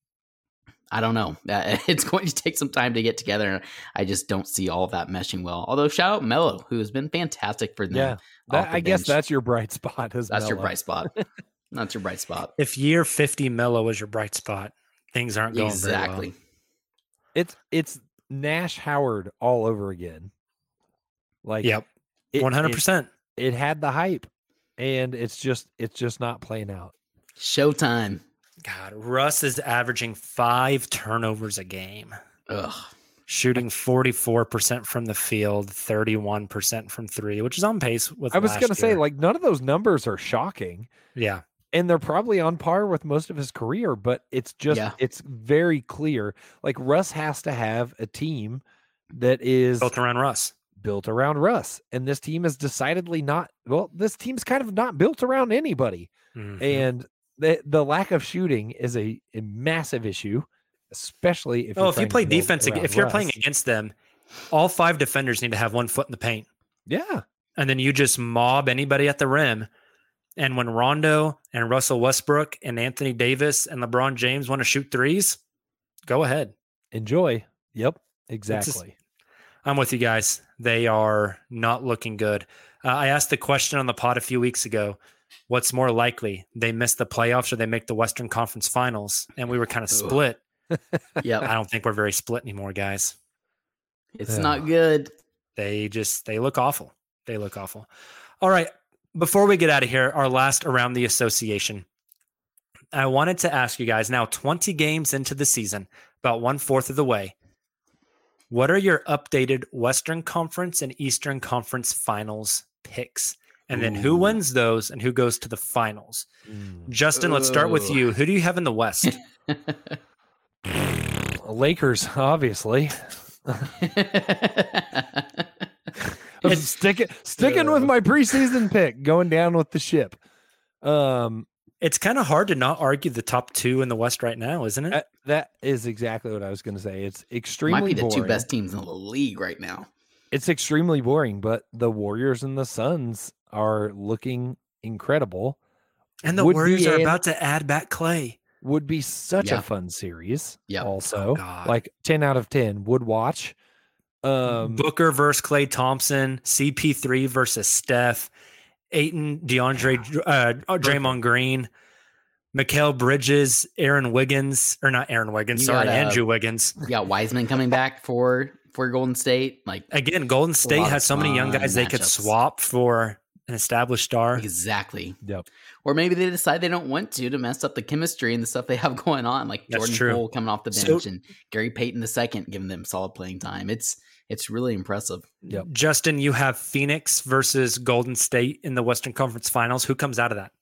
Speaker 5: I don't know. Uh, it's going to take some time to get together. I just don't see all of that meshing well. Although, shout out Melo, who has been fantastic for them.
Speaker 7: Yeah, that,
Speaker 5: off the
Speaker 7: I guess
Speaker 5: bench.
Speaker 7: that's your bright spot. Is
Speaker 5: That's your
Speaker 7: Melo.
Speaker 5: bright spot. That's your bright spot.
Speaker 3: If year fifty Melo is your bright spot, things aren't going
Speaker 5: Exactly.
Speaker 3: very well.
Speaker 7: It's it's Nash Howard all over again. Like,
Speaker 3: Yep,
Speaker 7: it-
Speaker 3: one hundred
Speaker 7: it-
Speaker 3: percent.
Speaker 7: It had the hype, and it's just it's just not playing out.
Speaker 5: Showtime.
Speaker 3: God, Russ is averaging five turnovers a game,
Speaker 5: Ugh.
Speaker 3: shooting forty-four percent from the field, thirty-one percent from three, which is on pace with
Speaker 7: I was
Speaker 3: last
Speaker 7: gonna say,
Speaker 3: year.
Speaker 7: like, none of those numbers are shocking,
Speaker 3: yeah,
Speaker 7: and they're probably on par with most of his career. But it's just
Speaker 5: Yeah.
Speaker 7: it's very clear. Like, Russ has to have a team that is
Speaker 3: built around Russ.
Speaker 7: built around Russ, and this team is decidedly not. Well, this team's kind of not built around anybody,
Speaker 3: Mhm.
Speaker 7: and the the lack of shooting is a, a massive issue, especially if
Speaker 3: Oh,
Speaker 7: you're
Speaker 3: if you
Speaker 7: trying to
Speaker 3: play
Speaker 7: build
Speaker 3: defense, ag-
Speaker 7: around
Speaker 3: if you're playing
Speaker 7: Russ.
Speaker 3: against them, all five defenders need to have one foot in the paint.
Speaker 7: Yeah,
Speaker 3: And then you just mob anybody at the rim. And when Rondo and Russell Westbrook and Anthony Davis and LeBron James want to shoot threes, go ahead.
Speaker 7: enjoy. Yep,
Speaker 3: just-
Speaker 7: exactly.
Speaker 3: I'm with you guys. They are not looking good. Uh, I asked the question on the pod a few weeks ago. What's more likely? They miss the playoffs or they make the Western Conference Finals? And we were kind of
Speaker 5: Ugh.
Speaker 3: split.
Speaker 5: Yep.
Speaker 3: I don't think we're very split anymore, guys.
Speaker 5: It's
Speaker 7: Yeah.
Speaker 5: not good.
Speaker 3: They just they look awful. They look awful. All right. Before we get out of here, our last around the association. I wanted to ask you guys now, twenty games into the season, about one fourth of the way. What are your updated Western Conference and Eastern Conference Finals picks? And then who
Speaker 5: Ooh.
Speaker 3: wins those and who goes to the finals?
Speaker 7: Mm.
Speaker 3: Justin, let's start with
Speaker 5: Ooh.
Speaker 3: you. Who do you have in the West?
Speaker 7: Lakers, obviously. I'm sticking sticking with my preseason pick, going down with the ship. Um,
Speaker 3: It's kind of hard to not argue the top two in the West right now, isn't it?
Speaker 7: that, that is exactly what I was going to say. It's extremely
Speaker 5: Might be the
Speaker 7: boring.
Speaker 5: two best teams in the league right now.
Speaker 7: It's extremely boring, but the Warriors and the Suns are looking incredible.
Speaker 3: And the
Speaker 7: would be
Speaker 3: Warriors are
Speaker 7: an-
Speaker 3: about to add back Clay.
Speaker 7: Would be such
Speaker 5: Yeah.
Speaker 7: a fun series.
Speaker 5: Yep.
Speaker 7: Also,
Speaker 3: God.
Speaker 7: like ten out of ten would watch. Um,
Speaker 3: Booker versus Clay Thompson, C P three versus Steph, Ayton, DeAndre, uh, Draymond Green, Mikal Bridges, Aaron Wiggins, or not Aaron Wiggins,
Speaker 5: You
Speaker 3: sorry,
Speaker 5: got, uh,
Speaker 3: Andrew Wiggins.
Speaker 5: You got Wiseman coming back for for Golden State. Like
Speaker 3: Again, Golden State
Speaker 5: lot
Speaker 3: has
Speaker 5: of
Speaker 3: so many young
Speaker 5: fun
Speaker 3: guys they could
Speaker 5: matchups.
Speaker 3: swap for an established star.
Speaker 5: exactly.
Speaker 7: Yep.
Speaker 5: Or maybe they decide they don't want to to mess up the chemistry and the stuff they have going on, like
Speaker 3: That's
Speaker 5: Jordan
Speaker 3: true.
Speaker 5: Poole coming off the
Speaker 3: So-
Speaker 5: bench and Gary Payton the second giving them solid playing time. It's it's really impressive.
Speaker 7: Yep.
Speaker 3: Justin, you have Phoenix versus Golden State in the Western Conference Finals. Who comes out of that?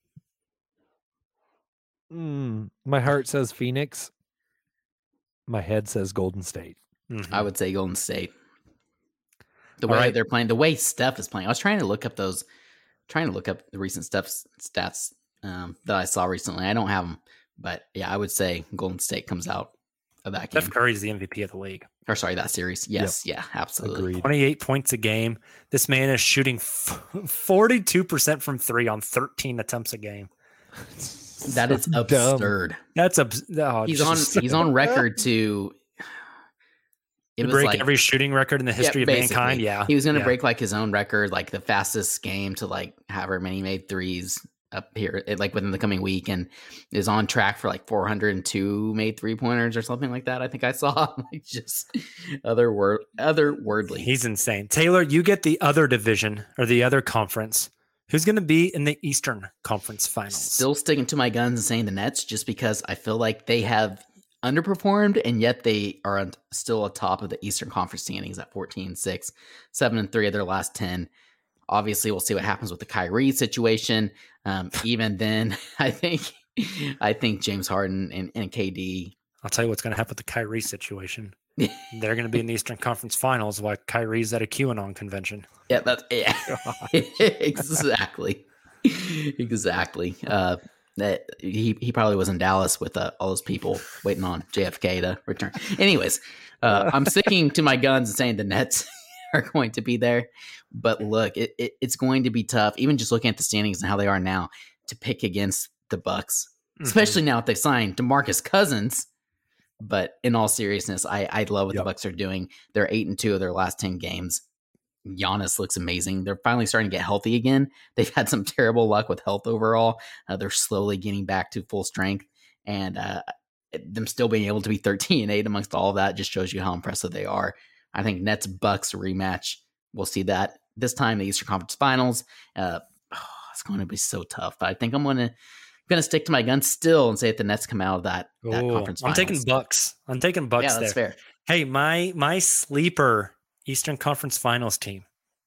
Speaker 7: Mm, my heart says Phoenix. My head says Golden State.
Speaker 3: Mhm.
Speaker 5: I would say Golden State. The
Speaker 3: All
Speaker 5: way
Speaker 3: right.
Speaker 5: they're playing, the way Steph is playing. I was trying to look up those, trying to look up the recent Steph stats um, that I saw recently. I don't have them, but yeah, I would say Golden State comes out of that game.
Speaker 3: Steph Curry's the M V P of the league.
Speaker 5: Or sorry, that series. Yes, yeah, absolutely.
Speaker 7: Agreed.
Speaker 3: twenty-eight points a game. This man is shooting forty-two percent from three on thirteen attempts a game.
Speaker 5: That is
Speaker 7: So
Speaker 5: absurd.
Speaker 3: That's a oh,
Speaker 5: He's
Speaker 3: it's
Speaker 5: on.
Speaker 3: just-
Speaker 5: He's on record to. It
Speaker 3: to
Speaker 5: was
Speaker 3: break
Speaker 5: like,
Speaker 3: every shooting record in the history
Speaker 5: yeah,
Speaker 3: of mankind.
Speaker 5: basically.
Speaker 3: Yeah,
Speaker 5: he was going to
Speaker 3: Yeah.
Speaker 5: break like his own record, like the fastest game to like however many made threes up here, like within the coming week, and is on track for like four hundred two made three pointers or something like that. I think I saw like just other word, otherworldly.
Speaker 3: He's insane. Taylor, you get the other division or the other conference. Who's going to be in the Eastern Conference Finals?
Speaker 5: Still sticking to my guns and saying the Nets, just because I feel like they have underperformed, and yet they are still atop of the Eastern Conference standings at fourteen, six, seven, and three of their last ten. Obviously, we'll see what happens with the Kyrie situation. Um, even then, I think I think James Harden and, and K D.
Speaker 3: I'll tell you what's going to happen with the Kyrie situation. They're going to be in the Eastern Conference Finals while Kyrie's at a QAnon convention.
Speaker 5: Yeah, that's yeah. exactly, exactly. Uh, that he he probably was in Dallas with uh, all those people waiting on J F K to return. Anyways, uh, I'm sticking to my guns and saying the Nets are going to be there. But look, it, it it's going to be tough, even just looking at the standings and how they are now, to pick against the Bucks, mm-hmm. especially now that they signed DeMarcus Cousins. But in all seriousness, I I love what yep. the Bucks are doing. They're eight and two of their last ten games. Giannis looks amazing. They're finally starting to get healthy again. They've had some terrible luck with health overall. Uh, they're slowly getting back to full strength, and uh, them still being able to be thirteen and eight amongst all of that just shows you how impressive they are. I think Nets Bucks rematch. We'll see that this time, the Eastern Conference Finals. Uh, oh, it's going to be so tough. But I think I'm going to going to stick to my guns still and say that the Nets come out of that, that
Speaker 3: Ooh,
Speaker 5: conference
Speaker 3: I'm
Speaker 5: finals.
Speaker 3: taking Bucks. I'm taking Bucks
Speaker 5: yeah, that's
Speaker 3: there.
Speaker 5: fair.
Speaker 3: Hey, my my sleeper Eastern Conference Finals team,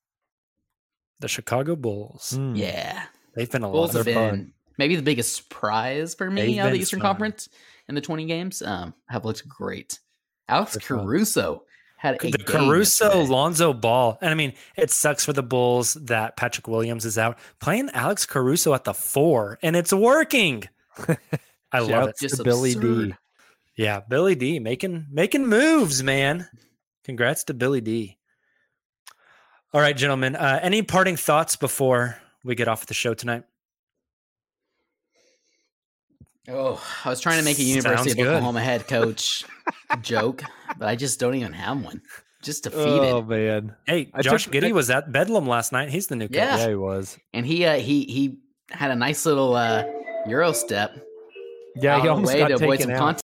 Speaker 3: the Chicago Bulls.
Speaker 5: Mm. Yeah.
Speaker 3: They've been a
Speaker 5: Bulls
Speaker 3: lot
Speaker 5: have
Speaker 3: of
Speaker 5: been
Speaker 3: fun.
Speaker 5: Maybe the biggest surprise for me
Speaker 3: They've
Speaker 5: out of the
Speaker 3: been
Speaker 5: Eastern
Speaker 3: fun.
Speaker 5: Conference in the twenty games. Um, have looked great. Alex
Speaker 3: They're fun.
Speaker 5: Caruso had a
Speaker 3: The
Speaker 5: game
Speaker 3: Caruso,
Speaker 5: yesterday.
Speaker 3: Lonzo Ball. And I mean, it sucks for the Bulls that Patrick Williams is out. Playing Alex Caruso at the four, and it's working. I love it.
Speaker 5: Just
Speaker 7: to Billy
Speaker 5: absurd.
Speaker 7: D.
Speaker 3: Yeah, Billy D making making moves, man. Congrats to Billy D. All right, gentlemen. Uh, any parting thoughts before we get off the show tonight?
Speaker 5: Oh, I was trying to make a University
Speaker 3: Sounds
Speaker 5: of
Speaker 3: good.
Speaker 5: Oklahoma head coach joke, but I just don't even have one. Just defeated.
Speaker 7: Oh man,
Speaker 3: Hey,
Speaker 7: I
Speaker 3: Josh
Speaker 7: took-
Speaker 3: Giddey was at Bedlam last night. He's the new coach.
Speaker 5: Yeah.
Speaker 7: yeah, he was.
Speaker 5: And he uh, he he had a nice little uh, Euro step.
Speaker 7: Yeah,
Speaker 5: out
Speaker 7: he
Speaker 5: of the
Speaker 7: almost
Speaker 5: way
Speaker 7: got
Speaker 5: to avoid
Speaker 7: taken
Speaker 5: some
Speaker 7: out.
Speaker 5: contact.